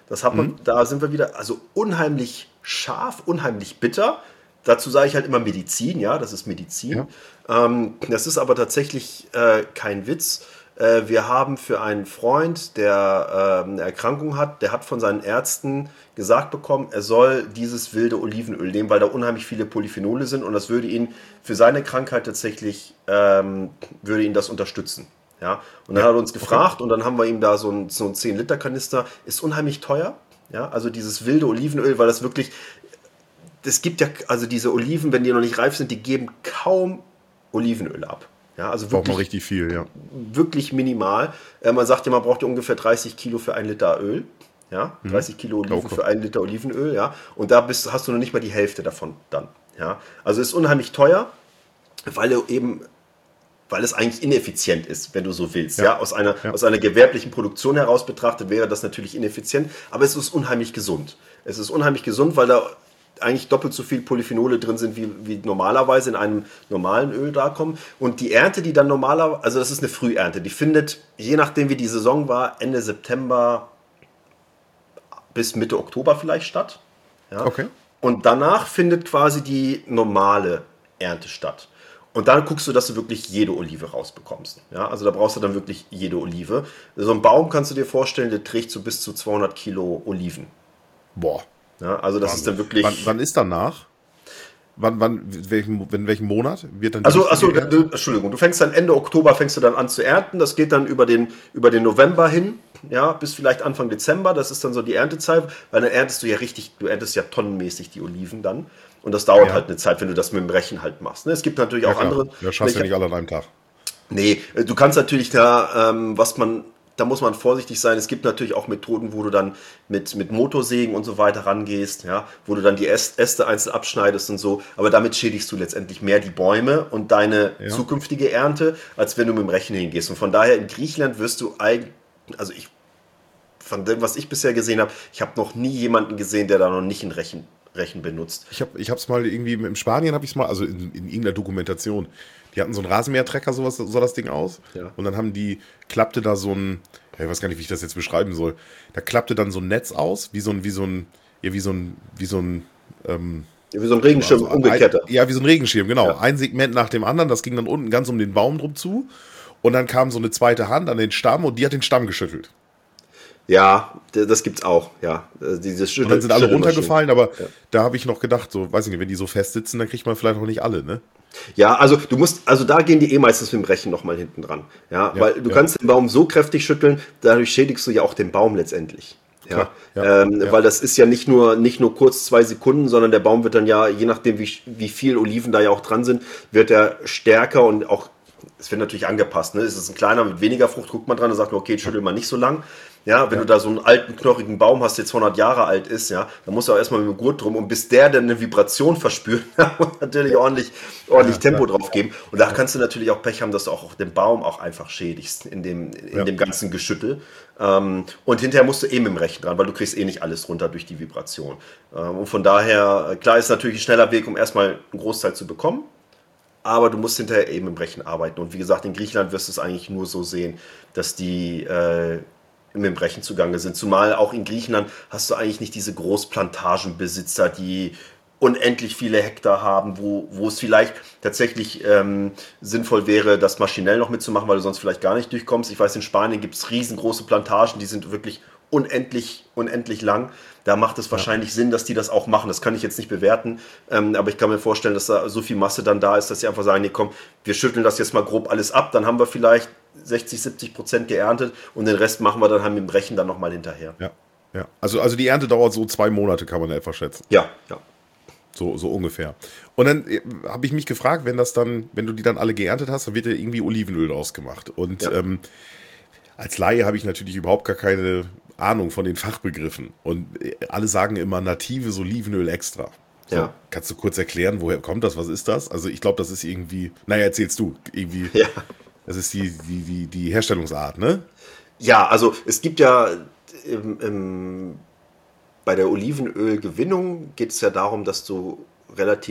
Das hat man, mhm. da sind wir wieder, also unheimlich scharf, unheimlich bitter. Dazu sage ich halt immer Medizin, ja, das ist Medizin. Ja. Ähm, das ist aber tatsächlich äh, kein Witz. Äh, wir haben für einen Freund, der äh, eine Erkrankung hat, der hat von seinen Ärzten gesagt bekommen, er soll dieses wilde Olivenöl nehmen, weil da unheimlich viele Polyphenole sind und das würde ihn für seine Krankheit tatsächlich, ähm, würde ihn das unterstützen. Ja? Und dann ja. hat er uns gefragt okay. und dann haben wir ihm da so ein, so ein zehn Liter Kanister, ist unheimlich teuer. Ja? Also dieses wilde Olivenöl, weil das wirklich, es gibt ja, also diese Oliven, wenn die noch nicht reif sind, die geben kaum Olivenöl ab. Ja, also wirklich, braucht man richtig viel, ja. Wirklich minimal. Äh, man sagt ja, man braucht ja ungefähr dreißig Kilo für ein Liter Öl. Ja, dreißig Kilo Oliven okay. für einen Liter Olivenöl, ja. Und da bist, hast du noch nicht mal die Hälfte davon dann. Ja. Also ist unheimlich teuer, weil du eben, weil es eigentlich ineffizient ist, wenn du so willst. Ja. Ja. Aus einer, ja. aus einer gewerblichen Produktion heraus betrachtet wäre das natürlich ineffizient, aber es ist unheimlich gesund. Es ist unheimlich gesund, weil da eigentlich doppelt so viel Polyphenole drin sind, wie, wie normalerweise in einem normalen Öl da kommen. Und die Ernte, die dann normalerweise, also das ist eine Frühernte, die findet, je nachdem wie die Saison war, Ende September bis Mitte Oktober vielleicht statt. Ja? Okay. Und danach findet quasi die normale Ernte statt. Und dann guckst du, dass du wirklich jede Olive rausbekommst. Ja? Also da brauchst du dann wirklich jede Olive. So ein Baum kannst du dir vorstellen, der trägt so bis zu zweihundert Kilo Oliven. Boah. Ja, also das wann, ist dann wirklich... Wann, wann ist danach? Wann, wann, welchen, in welchem Monat wird dann... Also, also du, Entschuldigung, du fängst dann Ende Oktober fängst du dann an zu ernten. Das geht dann über den, über den November hin, ja, bis vielleicht Anfang Dezember. Das ist dann so die Erntezeit, weil dann erntest du ja richtig, du erntest ja tonnenmäßig die Oliven dann. Und das dauert ja. halt eine Zeit, wenn du das mit dem Rechen halt machst. Ne? Es gibt natürlich ja, auch klar. andere... Das schaffst du ja nicht alle an einem Tag. Nee, du kannst natürlich da, ähm, was man... Da muss man vorsichtig sein. Es gibt natürlich auch Methoden, wo du dann mit, mit Motorsägen und so weiter rangehst, ja, wo du dann die Äste einzeln abschneidest und so. Aber damit schädigst du letztendlich mehr die Bäume und deine ja. zukünftige Ernte, als wenn du mit dem Rechen hingehst. Und von daher in Griechenland wirst du eigentlich, also ich, von dem, was ich bisher gesehen habe, ich habe noch nie jemanden gesehen, der da noch nicht ein Rechen, Rechen benutzt. Ich habe es mal irgendwie, in Spanien habe ich es mal, also in, in irgendeiner Dokumentation, die hatten so einen Rasenmähertrecker, sowas sah das Ding aus. Ja. Und dann haben die, klappte da so ein, ja, ich weiß gar nicht, wie ich das jetzt beschreiben soll. Da klappte dann so ein Netz aus, wie so ein, wie so ein, ja, wie so ein, wie so ein, ähm, ja, wie so ein Regenschirm, also umgekehrter. Ja, wie so ein Regenschirm, genau. Ja. Ein Segment nach dem anderen, das ging dann unten ganz um den Baum drum zu. Und dann kam so eine zweite Hand an den Stamm und die hat den Stamm geschüttelt. Ja, das gibt's auch, ja. Dieses und dann sind alle runtergefallen, aber ja. da habe ich noch gedacht, so, weiß ich nicht, wenn die so fest sitzen, dann kriegt man vielleicht auch nicht alle, ne? Ja, also du musst, also da gehen die eh meistens mit dem Rechen nochmal hinten dran. Ja, ja, weil du ja. kannst den Baum so kräftig schütteln, dadurch schädigst du ja auch den Baum letztendlich. Ja, ja, ähm, ja. Weil das ist ja nicht nur, nicht nur kurz zwei Sekunden, sondern der Baum wird dann ja, je nachdem wie, wie viel Oliven da ja auch dran sind, wird er stärker und auch, es wird natürlich angepasst. Ne? Ist es ein kleiner mit weniger Frucht, guckt man dran und sagt, okay, schüttel mal nicht so lang. Ja, wenn ja. du da so einen alten, knochigen Baum hast, der zweihundert Jahre alt ist, ja, dann musst du auch erstmal mit dem Gurt drum und bis der dann eine Vibration verspürt, muss natürlich ordentlich, ordentlich ja, Tempo ja. drauf geben. Und da kannst du natürlich auch Pech haben, dass du auch den Baum auch einfach schädigst in dem, in ja. dem ganzen Geschüttel. Ähm, und hinterher musst du eh mit dem Rechen dran, weil du kriegst eh nicht alles runter durch die Vibration. Ähm, und von daher, klar ist natürlich ein schneller Weg, um erstmal einen Großteil zu bekommen. Aber du musst hinterher eben im Rechen arbeiten. Und wie gesagt, in Griechenland wirst du es eigentlich nur so sehen, dass die äh, mit dem Rechen zugange sind. Zumal auch in Griechenland hast du eigentlich nicht diese Großplantagenbesitzer, die unendlich viele Hektar haben, wo, wo es vielleicht tatsächlich ähm, sinnvoll wäre, das maschinell noch mitzumachen, weil du sonst vielleicht gar nicht durchkommst. Ich weiß, in Spanien gibt es riesengroße Plantagen, die sind wirklich unendlich, unendlich lang. Da macht es wahrscheinlich ja. Sinn, dass die das auch machen. Das kann ich jetzt nicht bewerten, ähm, aber ich kann mir vorstellen, dass da so viel Masse dann da ist, dass sie einfach sagen, nee, komm, wir schütteln das jetzt mal grob alles ab, dann haben wir vielleicht sechzig, siebzig Prozent geerntet und den Rest machen wir dann halt mit dem Rechen dann nochmal hinterher. Ja, ja. Also, also die Ernte dauert so zwei Monate, kann man etwa schätzen. Ja, ja. So, so ungefähr. Und dann äh, habe ich mich gefragt, wenn das dann, wenn du die dann alle geerntet hast, dann wird ja irgendwie Olivenöl ausgemacht. Und ja. ähm, als Laie habe ich natürlich überhaupt gar keine Ahnung von den Fachbegriffen. Und alle sagen immer natives Olivenöl extra. So, ja. Kannst du kurz erklären, woher kommt das? Was ist das? Also ich glaube, das ist irgendwie, naja, erzählst du. Irgendwie, ja. Das ist die, die, die, die Herstellungsart, ne? Ja, also es gibt ja im, im, bei der Olivenölgewinnung geht es ja darum, dass du relativ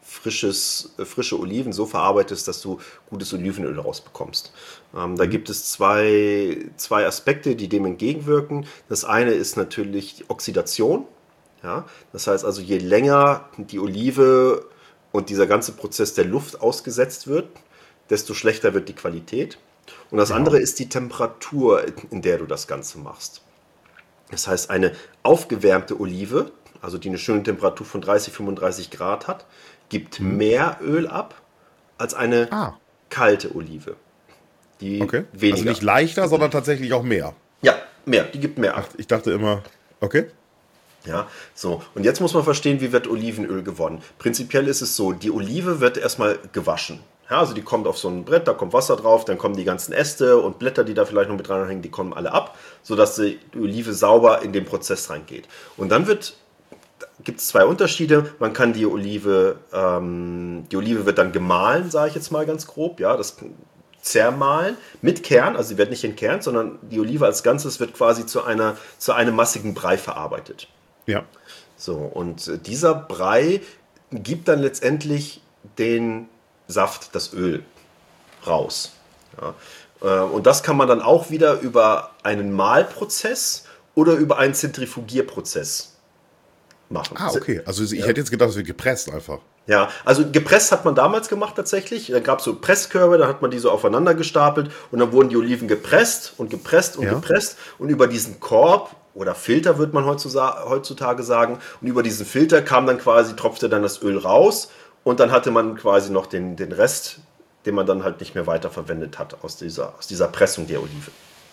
frisches, äh, frische Oliven so verarbeitest, dass du gutes Olivenöl rausbekommst. Ähm, da gibt es zwei, zwei Aspekte, die dem entgegenwirken. Das eine ist natürlich die Oxidation. Ja? Das heißt also, je länger die Olive und dieser ganze Prozess der Luft ausgesetzt wird, desto schlechter wird die Qualität. Und das Ja. andere ist die Temperatur, in der du das Ganze machst. Das heißt, eine aufgewärmte Olive, also die eine schöne Temperatur von dreißig, fünfunddreißig Grad hat, gibt mehr Öl ab als eine Ah, kalte Olive. Die okay. weniger. Also nicht leichter, sondern tatsächlich auch mehr. Ja, mehr, die gibt mehr ab. Ich dachte immer, okay. Ja, so. Und jetzt muss man verstehen, wie wird Olivenöl gewonnen. Prinzipiell ist es so, die Olive wird erstmal gewaschen. Ja, also die kommt auf so ein Brett, da kommt Wasser drauf, dann kommen die ganzen Äste und Blätter, die da vielleicht noch mit dran hängen, die kommen alle ab, sodass die Olive sauber in den Prozess reingeht. Und dann wird, gibt es zwei Unterschiede. Man kann die Olive, ähm, die Olive wird dann gemahlen, sage ich jetzt mal ganz grob, ja, das zermahlen mit Kern, also sie wird nicht entkernt, sondern die Olive als Ganzes wird quasi zu einer, zu einem massigen Brei verarbeitet. Ja. So, und äh, dieser Brei gibt dann letztendlich den Saft, das Öl raus. Ja. Äh, und das kann man dann auch wieder über einen Mahlprozess oder über einen Zentrifugierprozess machen. Ah, okay. Also ich Ja. hätte jetzt gedacht, es wird gepresst einfach. Ja, also gepresst hat man damals gemacht tatsächlich. Da gab es so Presskörbe, da hat man die so aufeinander gestapelt und dann wurden die Oliven gepresst und gepresst und Ja. gepresst und über diesen Korb oder Filter wird man heutzutage sagen und über diesen Filter kam dann quasi, tropfte dann das Öl raus und dann hatte man quasi noch den, den Rest, den man dann halt nicht mehr weiterverwendet hat aus dieser, aus dieser Pressung der Olive.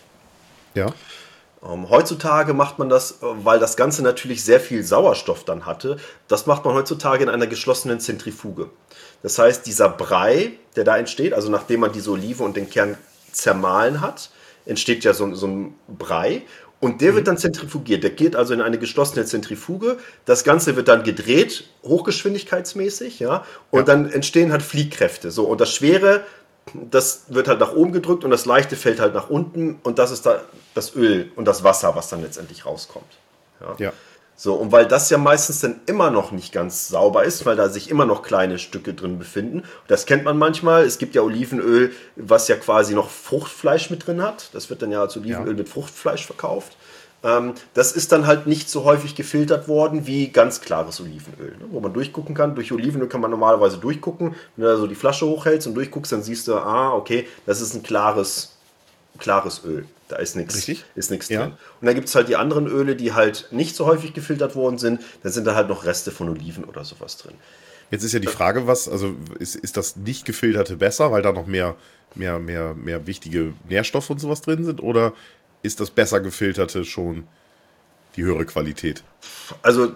Ja. Ähm, heutzutage macht man das, äh, weil das Ganze natürlich sehr viel Sauerstoff dann hatte, das macht man heutzutage in einer geschlossenen Zentrifuge. Das heißt, dieser Brei, der da entsteht, also nachdem man diese Olive und den Kern zermahlen hat, entsteht ja so, so ein Brei und der wird dann zentrifugiert. Der geht also in eine geschlossene Zentrifuge. Das Ganze wird dann gedreht, hochgeschwindigkeitsmäßig, ja, und Ja. dann entstehen halt Fliehkräfte. So, und das Schwere, das wird halt nach oben gedrückt und das Leichte fällt halt nach unten und das ist da das Öl und das Wasser, was dann letztendlich rauskommt. Ja. Ja. So, und weil das ja meistens dann immer noch nicht ganz sauber ist, weil da sich immer noch kleine Stücke drin befinden, das kennt man manchmal, es gibt ja Olivenöl, was ja quasi noch Fruchtfleisch mit drin hat, das wird dann ja als Olivenöl Ja. mit Fruchtfleisch verkauft. Ähm, das ist dann halt nicht so häufig gefiltert worden wie ganz klares Olivenöl, ne, wo man durchgucken kann. Durch Olivenöl kann man normalerweise durchgucken. Wenn du da so die Flasche hochhältst und durchguckst, dann siehst du, ah, okay, das ist ein klares, klares Öl. Da ist nichts Richtig. ist nichts Ja. drin. Und dann gibt es halt die anderen Öle, die halt nicht so häufig gefiltert worden sind. Dann sind da halt noch Reste von Oliven oder sowas drin. Jetzt ist ja die Frage, was, also ist, ist das nicht gefilterte besser, weil da noch mehr, mehr, mehr, mehr wichtige Nährstoffe und sowas drin sind? Oder ist das besser gefilterte schon die höhere Qualität? Also,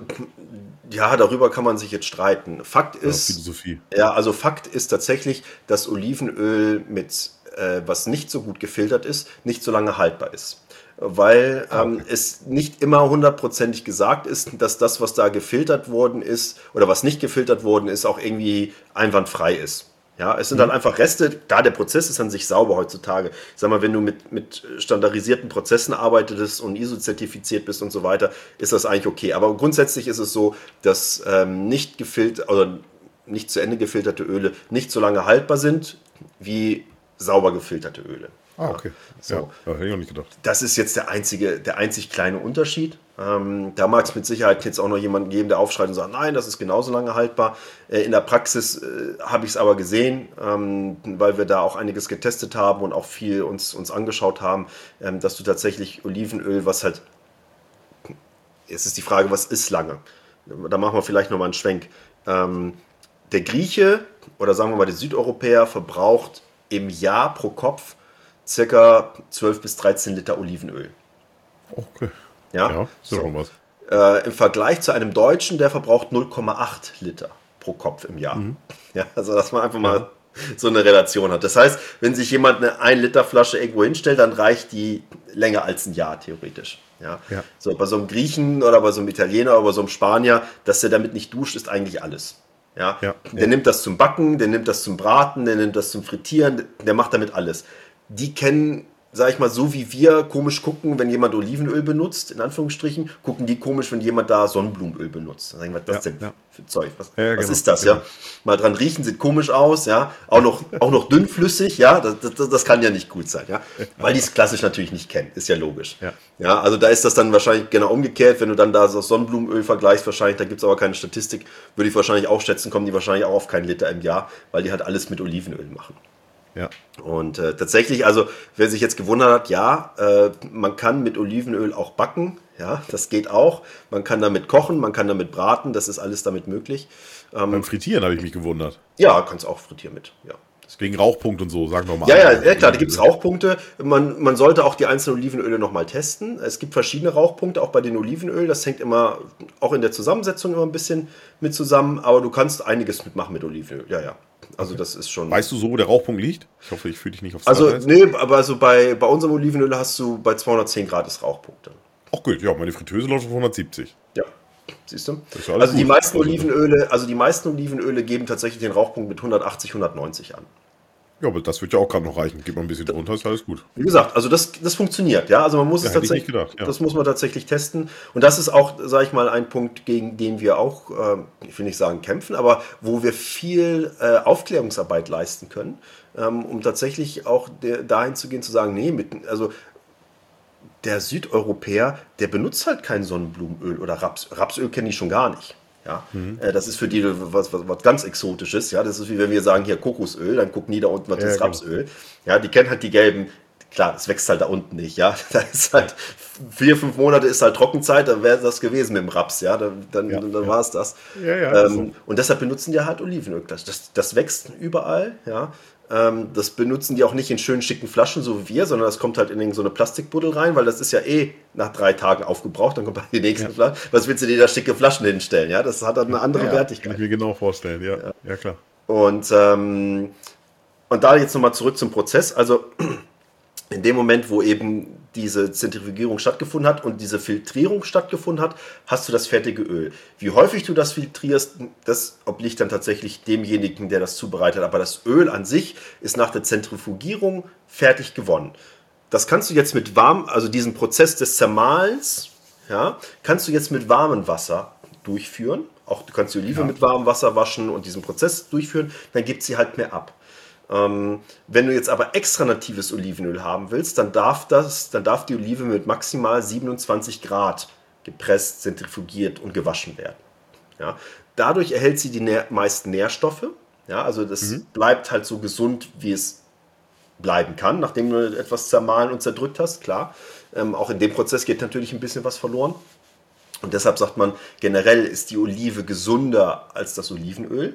ja, darüber kann man sich jetzt streiten. Fakt Ja, ist, Philosophie. ja, also Fakt ist tatsächlich, dass Olivenöl mit, äh, was nicht so gut gefiltert ist, nicht so lange haltbar ist. Weil ähm, es nicht immer hundertprozentig gesagt ist, dass das, was da gefiltert worden ist oder was nicht gefiltert worden ist, auch irgendwie einwandfrei ist. Ja, es sind dann einfach Reste, da der Prozess ist an sich sauber heutzutage. Ich sag mal, wenn du mit, mit standardisierten Prozessen arbeitest und I S O-zertifiziert bist und so weiter, ist das eigentlich okay. Aber grundsätzlich ist es so, dass ähm, nicht gefiltert oder nicht zu Ende gefilterte Öle nicht so lange haltbar sind wie sauber gefilterte Öle. Ah, okay. So. Ja, ja, hätte ich auch nicht gedacht. Das ist jetzt der einzige, der einzig kleine Unterschied. Ähm, da mag es mit Sicherheit jetzt auch noch jemanden geben, der aufschreit und sagt, nein, das ist genauso lange haltbar. Äh, in der Praxis äh, habe ich es aber gesehen, ähm, weil wir da auch einiges getestet haben und auch viel uns, uns angeschaut haben, ähm, dass du tatsächlich Olivenöl, was halt, jetzt ist die Frage, was ist lange? Da machen wir vielleicht nochmal einen Schwenk. Ähm, der Grieche oder sagen wir mal der Südeuropäer verbraucht im Jahr pro Kopf circa zwölf bis dreizehn Liter Olivenöl. Okay. Ja, Ja, ist ja so. schon was. Äh, Im Vergleich zu einem Deutschen, der verbraucht null Komma acht Liter pro Kopf im Jahr. Ja, also dass man einfach mal so eine Relation hat. Das heißt, wenn sich jemand eine ein Liter Flasche irgendwo hinstellt, dann reicht die länger als ein Jahr theoretisch. Ja. Ja. So, bei so einem Griechen oder bei so einem Italiener oder bei so einem Spanier, dass der damit nicht duscht, ist eigentlich alles. Ja. Ja. Der nimmt das zum Backen, der nimmt das zum Braten, der nimmt das zum Frittieren, der macht damit alles. Die kennen sag ich mal, so wie wir komisch gucken, wenn jemand Olivenöl benutzt, in Anführungsstrichen, gucken die komisch, wenn jemand da Sonnenblumenöl benutzt. Dann sagen wir, was ist Ja, denn ja. für Zeug? Was, Ja, was genau, ist das, genau. ja? Mal dran riechen, sieht komisch aus, ja. Auch noch, auch noch dünnflüssig, ja. Das, das, das kann ja nicht gut sein, ja. Weil die es klassisch natürlich nicht kennen, ist ja logisch. Ja. Ja, also da ist das dann wahrscheinlich genau umgekehrt, wenn du dann da so Sonnenblumenöl vergleichst, wahrscheinlich, da gibt es aber keine Statistik, würde ich wahrscheinlich auch schätzen, kommen die wahrscheinlich auch auf keinen Liter im Jahr, weil die halt alles mit Olivenöl machen. Ja. Und äh, tatsächlich, also wer sich jetzt gewundert hat, ja, äh, man kann mit Olivenöl auch backen, ja, das geht auch. Man kann damit kochen, man kann damit braten, das ist alles damit möglich. Ähm, Beim Frittieren habe ich mich gewundert. ja, kannst auch frittieren mit, ja. Wegen Rauchpunkt und so, sagen wir mal. Ja, ja, ja, klar, da gibt es Rauchpunkte. Man, man sollte auch die einzelnen Olivenöle nochmal testen. Es gibt verschiedene Rauchpunkte, auch bei den Olivenöl. Das hängt immer, auch in der Zusammensetzung immer ein bisschen mit zusammen. Aber du kannst einiges mitmachen mit Olivenöl, ja, ja. Also das ist schon... Weißt du so, wo der Rauchpunkt liegt? Ich hoffe, ich fühle dich nicht aufs Also, Glatteis. nee, aber also bei, bei unserem Olivenöl hast du bei zweihundertzehn Grad das Rauchpunkt dann. Ach gut, ja, meine Fritteuse läuft auf hundertsiebzig. Ja, siehst du? Das ist ja alles Also die gut. meisten Also- Olivenöle, also die meisten Olivenöle geben tatsächlich den Rauchpunkt mit hundertachtzig, hundertneunzig an. Ja, aber das wird ja auch gerade noch reichen. Geht mal ein bisschen drunter, ist alles gut. Wie gesagt, also das, das funktioniert, ja. Also man muss Ja, es hätte ich tatsächlich, nicht gedacht, ja. das muss man tatsächlich testen. Und das ist auch, sage ich mal, ein Punkt, gegen den wir auch, äh, ich will nicht sagen kämpfen, aber wo wir viel äh, Aufklärungsarbeit leisten können, ähm, um tatsächlich auch der, dahin zu gehen, zu sagen, nee, mit, also der Südeuropäer, der benutzt halt kein Sonnenblumenöl oder Raps. Rapsöl kenne ich schon gar nicht. Ja, äh, das ist für die was, was, was ganz Exotisches. Ja, das ist wie wenn wir sagen hier Kokosöl, dann gucken die da unten, was Ja, ist genau. Rapsöl. Ja, die kennen halt die gelben. Klar, es wächst halt da unten nicht. Ja, da ist halt vier, fünf Monate ist halt Trockenzeit, dann wäre das gewesen mit dem Raps. Ja, dann, dann, Ja, dann ja. war es das. Ja, ja, ist ähm, und deshalb benutzen die halt Olivenöl. Das, das, das wächst überall. Ja. Ähm, das benutzen die auch nicht in schönen schicken Flaschen, so wie wir, sondern das kommt halt in so eine Plastikbuddel rein, weil das ist ja eh nach drei Tagen aufgebraucht, dann kommt halt die nächste Ja. Flasche. Was willst du dir da schicke Flaschen hinstellen? Ja, das hat dann eine andere Ja, kann Wertigkeit. ich mir genau vorstellen, ja. Ja, klar. Und, ähm, und da jetzt nochmal zurück zum Prozess. Also in dem Moment, wo eben diese Zentrifugierung stattgefunden hat und diese Filtrierung stattgefunden hat, hast du das fertige Öl. Wie häufig du das filtrierst, das obliegt dann tatsächlich demjenigen, der das zubereitet. Aber das Öl an sich ist nach der Zentrifugierung fertig gewonnen. Das kannst du jetzt mit warm, also diesen Prozess des Zermahlens, ja, kannst du jetzt mit warmem Wasser durchführen. Auch du kannst die Olive Ja. mit warmem Wasser waschen und diesen Prozess durchführen, dann gibt sie halt mehr ab. Ähm, wenn du jetzt aber extra natives Olivenöl haben willst, dann darf, das, dann darf die Olive mit maximal siebenundzwanzig Grad gepresst, zentrifugiert und gewaschen werden. Ja? Dadurch erhält sie die nähr- meisten Nährstoffe. Ja? Also das Mhm. bleibt halt so gesund, wie es bleiben kann, nachdem du etwas zermahlen und zerdrückt hast, klar. Ähm, auch in dem Prozess geht natürlich ein bisschen was verloren. Und deshalb sagt man, generell ist die Olive gesünder als das Olivenöl.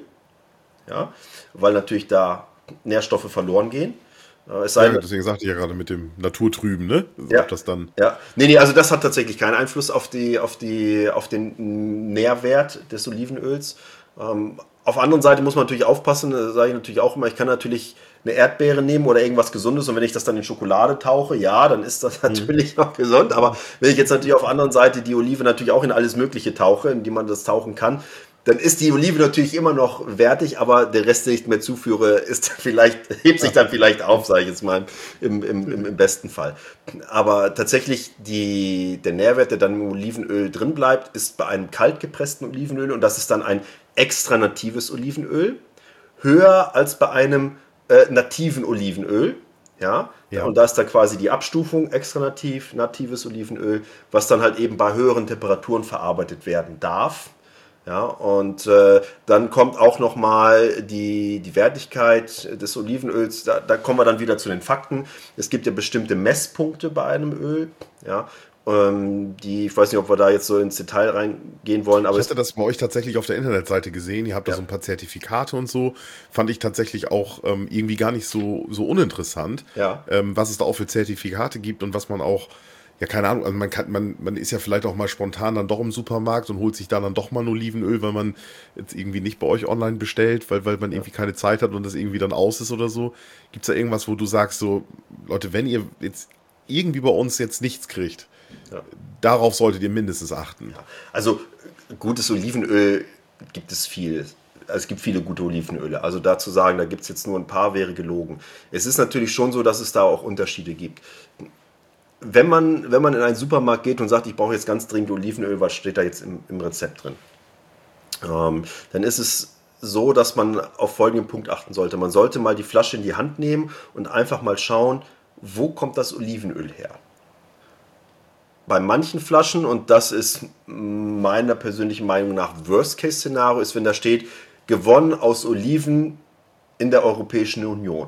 Ja? Weil natürlich da Nährstoffe verloren gehen. Äh, Es sei Ja, denn, deswegen sagte ich ja gerade mit dem Naturtrüben, ne? Ja. Ob das dann. ja, nee, nee, also das hat tatsächlich keinen Einfluss auf, die, auf, die, auf den Nährwert des Olivenöls. Ähm, auf der anderen Seite muss man natürlich aufpassen, da sage ich natürlich auch immer, ich kann natürlich eine Erdbeere nehmen oder irgendwas Gesundes und wenn ich das dann in Schokolade tauche, ja, dann ist das natürlich noch gesund, aber wenn ich jetzt natürlich auf der anderen Seite die Olive natürlich auch in alles Mögliche tauche, in die man das tauchen kann, dann ist die Olive natürlich immer noch wertig, aber der Rest, den ich mir zuführe, ist vielleicht, hebt sich dann vielleicht auf, sage ich jetzt mal, im, im, im, im besten Fall. Aber tatsächlich die, der Nährwert, der dann im Olivenöl drin bleibt, ist bei einem kalt gepressten Olivenöl und das ist dann ein extra natives Olivenöl, höher als bei einem äh, nativen Olivenöl. Ja? Ja. Und da ist dann quasi die Abstufung extra nativ, natives Olivenöl, was dann halt eben bei höheren Temperaturen verarbeitet werden darf. Ja, und äh, dann kommt auch nochmal die, die Wertigkeit des Olivenöls, da, da kommen wir dann wieder zu den Fakten. Es gibt ja bestimmte Messpunkte bei einem Öl, ja, ähm, die, ich weiß nicht, ob wir da jetzt so ins Detail reingehen wollen, aber Ich es, hatte das bei euch tatsächlich auf der Internetseite gesehen. Ihr habt da Ja. so ein paar Zertifikate und so. Fand ich tatsächlich auch ähm, irgendwie gar nicht so, so uninteressant, Ja. ähm, was es da auch für Zertifikate gibt und was man auch, ja, keine Ahnung, also man kann, man, man ist ja vielleicht auch mal spontan dann doch im Supermarkt und holt sich da dann doch mal ein Olivenöl, weil man jetzt irgendwie nicht bei euch online bestellt, weil, weil man irgendwie keine Zeit hat und das irgendwie dann aus ist oder so. Gibt es da irgendwas, wo du sagst, so, Leute, wenn ihr jetzt irgendwie bei uns jetzt nichts kriegt, Ja. darauf solltet ihr mindestens achten. also gutes Olivenöl gibt es viel. es gibt viele gute Olivenöle. Also da zu sagen, da gibt es jetzt nur ein paar, wäre gelogen. Es ist natürlich schon so, dass es da auch Unterschiede gibt. Wenn man, wenn man in einen Supermarkt geht und sagt, ich brauche jetzt ganz dringend Olivenöl, was steht da jetzt im, im Rezept drin? Ähm, dann ist es so, dass man auf folgenden Punkt achten sollte. Man sollte mal die Flasche in die Hand nehmen und einfach mal schauen, wo kommt das Olivenöl her? Bei manchen Flaschen, und das ist meiner persönlichen Meinung nach Worst-Case-Szenario, ist, wenn da steht, gewonnen aus Oliven in der Europäischen Union.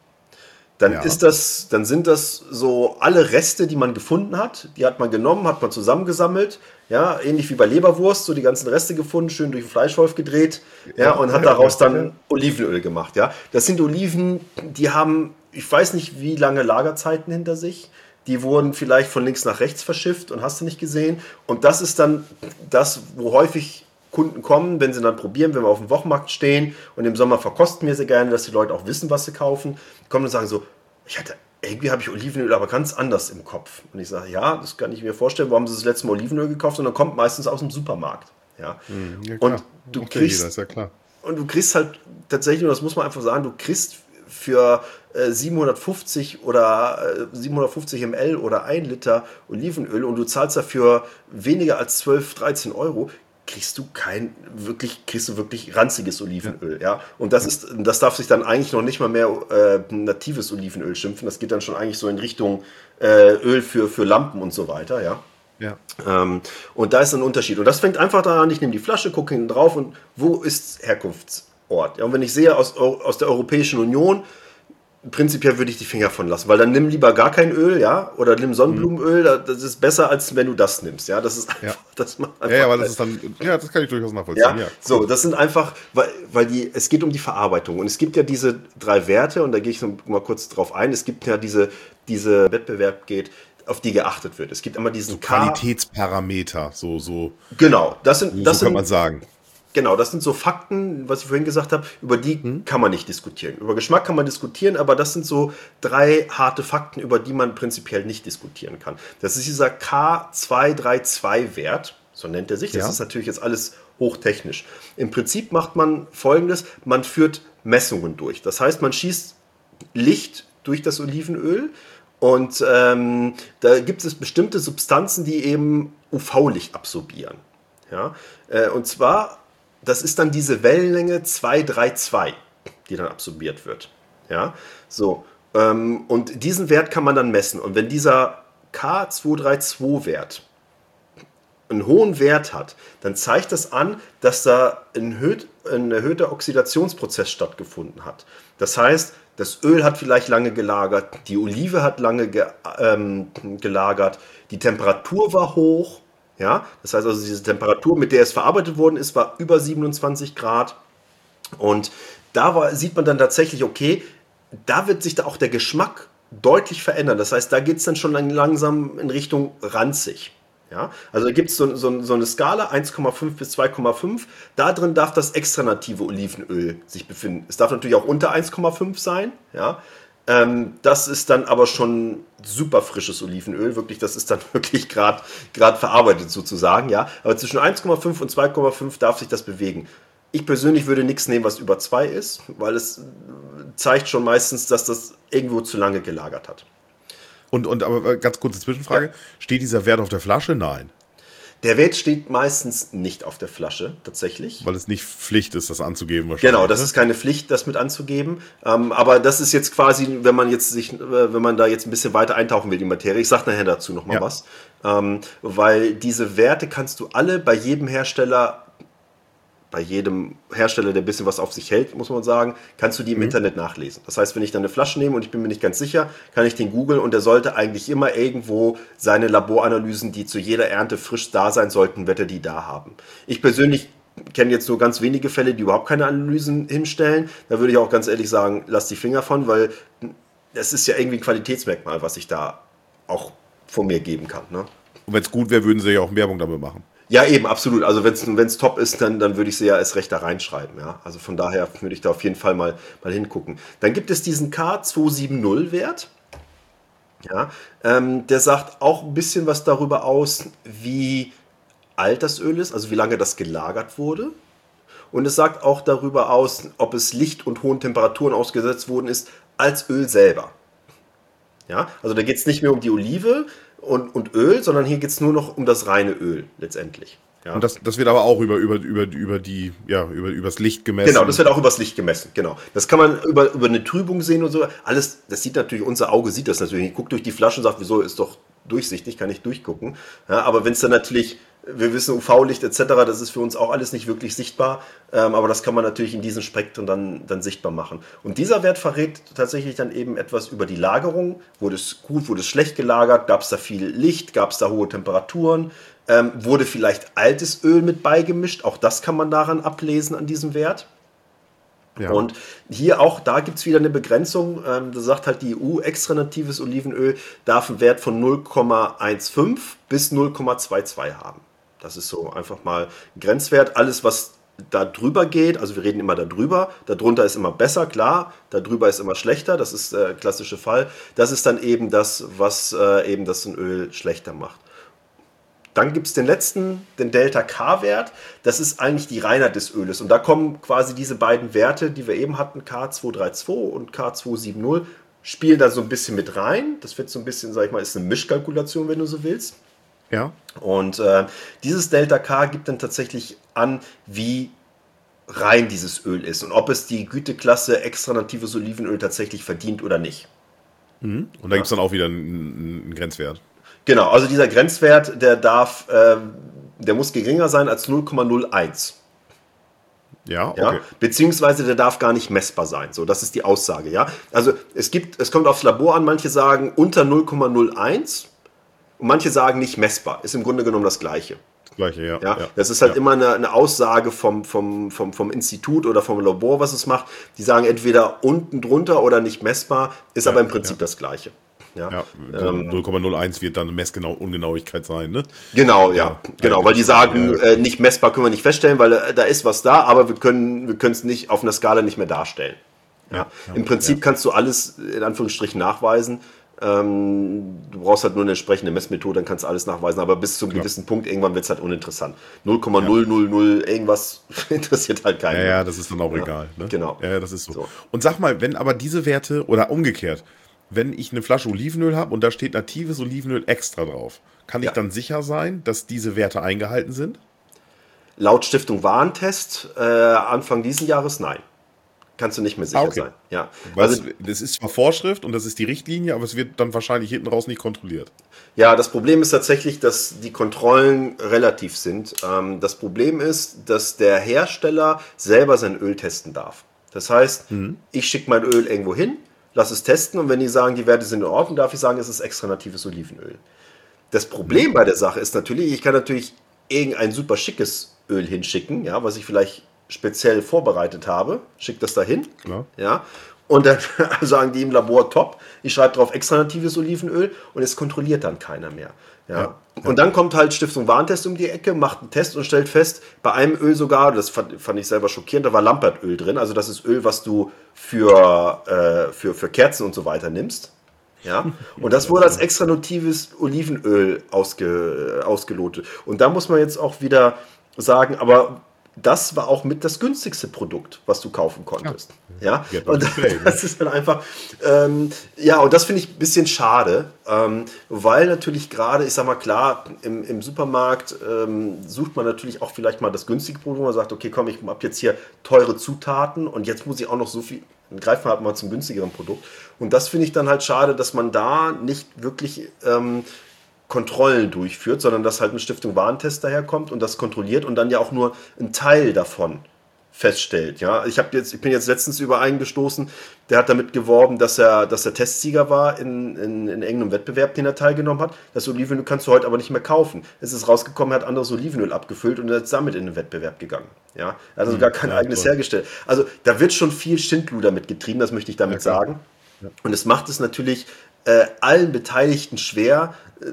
Dann, ja. ist das, dann sind das so alle Reste, die man gefunden hat, die hat man genommen, hat man zusammengesammelt, ja, ähnlich wie bei Leberwurst, so die ganzen Reste gefunden, schön durch den Fleischwolf gedreht, ja, ja und hat ja, daraus ja, dann ja. Olivenöl gemacht, ja. Das sind Oliven, die haben, ich weiß nicht, wie lange Lagerzeiten hinter sich, die wurden vielleicht von links nach rechts verschifft und hast du nicht gesehen, und das ist dann das, wo häufig Kunden kommen, wenn sie dann probieren, wenn wir auf dem Wochenmarkt stehen und im Sommer verkosten wir sehr gerne, dass die Leute auch wissen, was sie kaufen, kommen und sagen so, ich hatte, irgendwie habe ich Olivenöl aber ganz anders im Kopf. Und ich sage, ja, das kann ich mir vorstellen, wo haben sie das letzte Mal Olivenöl gekauft? Und dann kommt meistens aus dem Supermarkt. Ja, ja und du okay, kriegst, das ist ja klar. Und du kriegst halt tatsächlich, und das muss man einfach sagen, du kriegst für äh, siebenhundertfünfzig oder äh, siebenhundertfünfzig Milliliter oder ein Liter Olivenöl und du zahlst dafür weniger als zwölf, dreizehn Euro, kriegst du kein wirklich, kriegst du wirklich ranziges Olivenöl, ja. Und das ist, das darf sich dann eigentlich noch nicht mal mehr äh, natives Olivenöl schimpfen. Das geht dann schon eigentlich so in Richtung äh, Öl für, für Lampen und so weiter, ja. Ja. Ähm, und da ist ein Unterschied. Und das fängt einfach daran an, ich nehme die Flasche, gucke hinten drauf und wo ist Herkunftsort? Ja, und wenn ich sehe aus, aus der Europäischen Union, prinzipiell würde ich die Finger von lassen, weil dann nimm lieber gar kein Öl, ja, oder nimm Sonnenblumenöl, das ist besser, als wenn du das nimmst, ja, das ist einfach, ja. das macht einfach, ja, aber das ist dann, ja, das kann ich durchaus nachvollziehen, ja, ja. So, das sind einfach, weil, weil die, es geht um die Verarbeitung und es gibt ja diese drei Werte und da gehe ich noch mal kurz drauf ein, es gibt ja diese, diese Wettbewerb geht, auf die geachtet wird, es gibt immer diesen so Qualitätsparameter, so, so, genau, das sind, so, das so kann sind, man sagen. Genau, das sind so Fakten, was ich vorhin gesagt habe, über die hm. kann man nicht diskutieren. Über Geschmack kann man diskutieren, aber das sind so drei harte Fakten, über die man prinzipiell nicht diskutieren kann. Das ist dieser K zwei drei zwei Wert, so nennt er sich. Das ja. ist natürlich jetzt alles hochtechnisch. Im Prinzip macht man Folgendes, man führt Messungen durch. Das heißt, man schießt Licht durch das Olivenöl und ähm, da gibt es bestimmte Substanzen, die eben U V-Licht absorbieren. Ja? Äh, und zwar das ist dann diese Wellenlänge zwei drei zwei, die dann absorbiert wird. Ja, so. Ähm, und diesen Wert kann man dann messen. Und wenn dieser K zwei drei zwei Wert einen hohen Wert hat, dann zeigt das an, dass da ein, erhöht, ein erhöhter Oxidationsprozess stattgefunden hat. Das heißt, das Öl hat vielleicht lange gelagert, die Olive hat lange ge, ähm, gelagert, die Temperatur war hoch. Ja, das heißt also, diese Temperatur, mit der es verarbeitet worden ist, war über siebenundzwanzig Grad. Und da war, sieht man dann tatsächlich, okay, da wird sich da auch der Geschmack deutlich verändern. Das heißt, da geht es dann schon langsam in Richtung ranzig. Ja, also da gibt es so, so, so eine Skala, eins Komma fünf bis zwei Komma fünf. Da drin darf das extra native Olivenöl sich befinden. Es darf natürlich auch unter eins Komma fünf sein, ja. Ähm, das ist dann aber schon super frisches Olivenöl, wirklich, das ist dann wirklich gerade gerade verarbeitet sozusagen, ja. Aber zwischen eins Komma fünf und zwei Komma fünf darf sich das bewegen. Ich persönlich würde nichts nehmen, was über zwei ist, weil es zeigt schon meistens, dass das irgendwo zu lange gelagert hat. Und, und aber ganz kurze Zwischenfrage, ja. Steht dieser Wert auf der Flasche? Nein. Der Wert steht meistens nicht auf der Flasche, tatsächlich. Weil es nicht Pflicht ist, das anzugeben wahrscheinlich. Genau, das ist keine Pflicht, das mit anzugeben. Ähm, aber das ist jetzt quasi, wenn man jetzt sich, äh, wenn man da jetzt ein bisschen weiter eintauchen will, die Materie. Ich sage nachher dazu nochmal ja. was. Ähm, weil diese Werte kannst du alle bei jedem Hersteller, bei jedem Hersteller, der ein bisschen was auf sich hält, muss man sagen, kannst du die im mhm. Internet nachlesen. Das heißt, wenn ich dann eine Flasche nehme und ich bin mir nicht ganz sicher, kann ich den googeln und der sollte eigentlich immer irgendwo seine Laboranalysen, die zu jeder Ernte frisch da sein sollten, wird er die da haben. Ich persönlich kenne jetzt nur ganz wenige Fälle, die überhaupt keine Analysen hinstellen. Da würde ich auch ganz ehrlich sagen, lass die Finger von, weil das ist ja irgendwie ein Qualitätsmerkmal, was ich da auch von mir geben kann. Ne? Und wenn es gut wäre, würden sie ja auch Werbung damit machen. Ja, eben, absolut. Also wenn es top ist, dann, dann würde ich sie ja erst recht da reinschreiben. Ja? Also von daher würde ich da auf jeden Fall mal, mal hingucken. Dann gibt es diesen K zwei sieben Wert. Ja? Ähm, der sagt auch ein bisschen was darüber aus, wie alt das Öl ist, also wie lange das gelagert wurde. Und es sagt auch darüber aus, ob es Licht und hohen Temperaturen ausgesetzt worden ist, als Öl selber. Ja, also da geht es nicht mehr um die Olive und, und Öl, sondern hier geht es nur noch um das reine Öl letztendlich. Ja. Und das, das wird aber auch über, über, über, über die, ja, über, übers Licht gemessen. Genau, das wird auch übers Licht gemessen, genau. Das kann man über, über eine Trübung sehen und so. Alles, das sieht natürlich, unser Auge sieht das natürlich. Ich gucke durch die Flasche und sage, wieso, ist doch durchsichtig, kann ich durchgucken. Ja, aber wenn es dann natürlich, wir wissen, U V-Licht et cetera, das ist für uns auch alles nicht wirklich sichtbar, ähm, aber das kann man natürlich in diesen Spektren dann, dann sichtbar machen. Und dieser Wert verrät tatsächlich dann eben etwas über die Lagerung. Wurde es gut, wurde es schlecht gelagert, gab es da viel Licht, gab es da hohe Temperaturen, ähm, wurde vielleicht altes Öl mit beigemischt, auch das kann man daran ablesen an diesem Wert. Ja. Und hier auch, da gibt es wieder eine Begrenzung, ähm, da sagt halt die E U, extra natives Olivenöl darf einen Wert von null Komma fünfzehn bis null Komma zweiundzwanzig haben. Das ist so einfach mal ein Grenzwert. Alles, was da drüber geht, also wir reden immer da drüber, darunter ist immer besser, klar, da drüber ist immer schlechter, das ist der klassische Fall. Das ist dann eben das, was äh, eben das ein Öl schlechter macht. Dann gibt es den letzten, den Delta-K-Wert. Das ist eigentlich die Reinheit des Öles. Und da kommen quasi diese beiden Werte, die wir eben hatten, K zwei drei zwei und K zwei sieben null, spielen da so ein bisschen mit rein. Das wird so ein bisschen, sag ich mal, ist eine Mischkalkulation, wenn du so willst. Ja. Und äh, dieses Delta-K gibt dann tatsächlich an, wie rein dieses Öl ist und ob es die Güteklasse extra natives Olivenöl tatsächlich verdient oder nicht. Mhm. Und da gibt es dann auch wieder einen, einen Grenzwert. Genau, also dieser Grenzwert, der darf, äh, der muss geringer sein als null Komma null eins. Ja, okay. Ja? Beziehungsweise der darf gar nicht messbar sein. So, das ist die Aussage, ja. Also es gibt, es kommt aufs Labor an, manche sagen unter null Komma null eins und manche sagen nicht messbar. Ist im Grunde genommen das Gleiche. Gleiche, ja. Ja, ja. das ist halt ja. immer eine, eine Aussage vom, vom, vom, vom Institut oder vom Labor, was es macht. Die sagen entweder unten drunter oder nicht messbar, ist ja, aber im Prinzip ja. das Gleiche. Ja, ja ähm, null Komma null eins wird dann eine Messungenauigkeit sein, ne? Genau, ja, ja genau, weil die sagen, ja. äh, nicht messbar können wir nicht feststellen, weil äh, da ist was da, aber wir können wir können es nicht auf einer Skala nicht mehr darstellen. Ja, ja, ja Im Prinzip ja. kannst du alles in Anführungsstrichen nachweisen. Ähm, du brauchst halt nur eine entsprechende Messmethode, dann kannst du alles nachweisen, aber bis zu einem ja. gewissen Punkt irgendwann wird es halt uninteressant. null Komma null null null ja. irgendwas interessiert halt keinen. Ja, ja, das ist dann auch ja. egal. Ne? Genau. Ja, das ist so. so. Und sag mal, wenn aber diese Werte, oder umgekehrt, wenn ich eine Flasche Olivenöl habe und da steht natives Olivenöl extra drauf, kann ja. ich dann sicher sein, dass diese Werte eingehalten sind? Laut Stiftung Warentest äh, Anfang diesen Jahres nein. Kannst du nicht mehr sicher ah, okay. sein. Ja. Weil also, es, das ist zwar Vorschrift und das ist die Richtlinie, aber es wird dann wahrscheinlich hinten raus nicht kontrolliert. Ja, das Problem ist tatsächlich, dass die Kontrollen relativ sind. Ähm, das Problem ist, dass der Hersteller selber sein Öl testen darf. Das heißt, mhm. ich schicke mein Öl irgendwo hin, lass es testen und wenn die sagen, die Werte sind in Ordnung, darf ich sagen, es ist extra natives Olivenöl. Das Problem mhm. bei der Sache ist natürlich, ich kann natürlich irgendein super schickes Öl hinschicken, ja, was ich vielleicht speziell vorbereitet habe, schicke das dahin, Klar. ja, und dann sagen die im Labor, top, ich schreibe drauf extra natives Olivenöl und es kontrolliert dann keiner mehr. Ja. Ja. Und dann kommt halt Stiftung Warentest um die Ecke, macht einen Test und stellt fest, bei einem Öl sogar, das fand, fand ich selber schockierend, da war Lampertöl drin, also das ist Öl, was du für, äh, für, für Kerzen und so weiter nimmst. Ja? Und das wurde als extra natives Olivenöl ausge, ausgelotet. Und da muss man jetzt auch wieder sagen, aber das war auch mit das günstigste Produkt, was du kaufen konntest. Ja, ja? Und das ist dann einfach, ähm, ja, und das finde ich ein bisschen schade, ähm, weil natürlich gerade, ich sag mal klar, im, im Supermarkt ähm, sucht man natürlich auch vielleicht mal das günstige Produkt, wo man sagt, okay, komm, ich habe jetzt hier teure Zutaten und jetzt muss ich auch noch so viel, dann greifen wir halt mal zum günstigeren Produkt. Und das finde ich dann halt schade, dass man da nicht wirklich ähm, Kontrollen durchführt, sondern dass halt eine Stiftung Warentest daherkommt und das kontrolliert und dann ja auch nur einen Teil davon feststellt. Ja, ich habe jetzt, ich bin jetzt letztens über einen gestoßen, der hat damit geworben, dass er, dass er Testsieger war in, in, in irgendeinem Wettbewerb, den er teilgenommen hat. Das Olivenöl kannst du heute aber nicht mehr kaufen. Es ist rausgekommen, er hat anderes Olivenöl abgefüllt und er ist damit in den Wettbewerb gegangen. Ja, er hat also gar kein ja, eigenes toll. hergestellt. Also da wird schon viel Schindluder mit getrieben, das möchte ich damit ja, sagen. Ja. Und es macht es natürlich äh, allen Beteiligten schwer,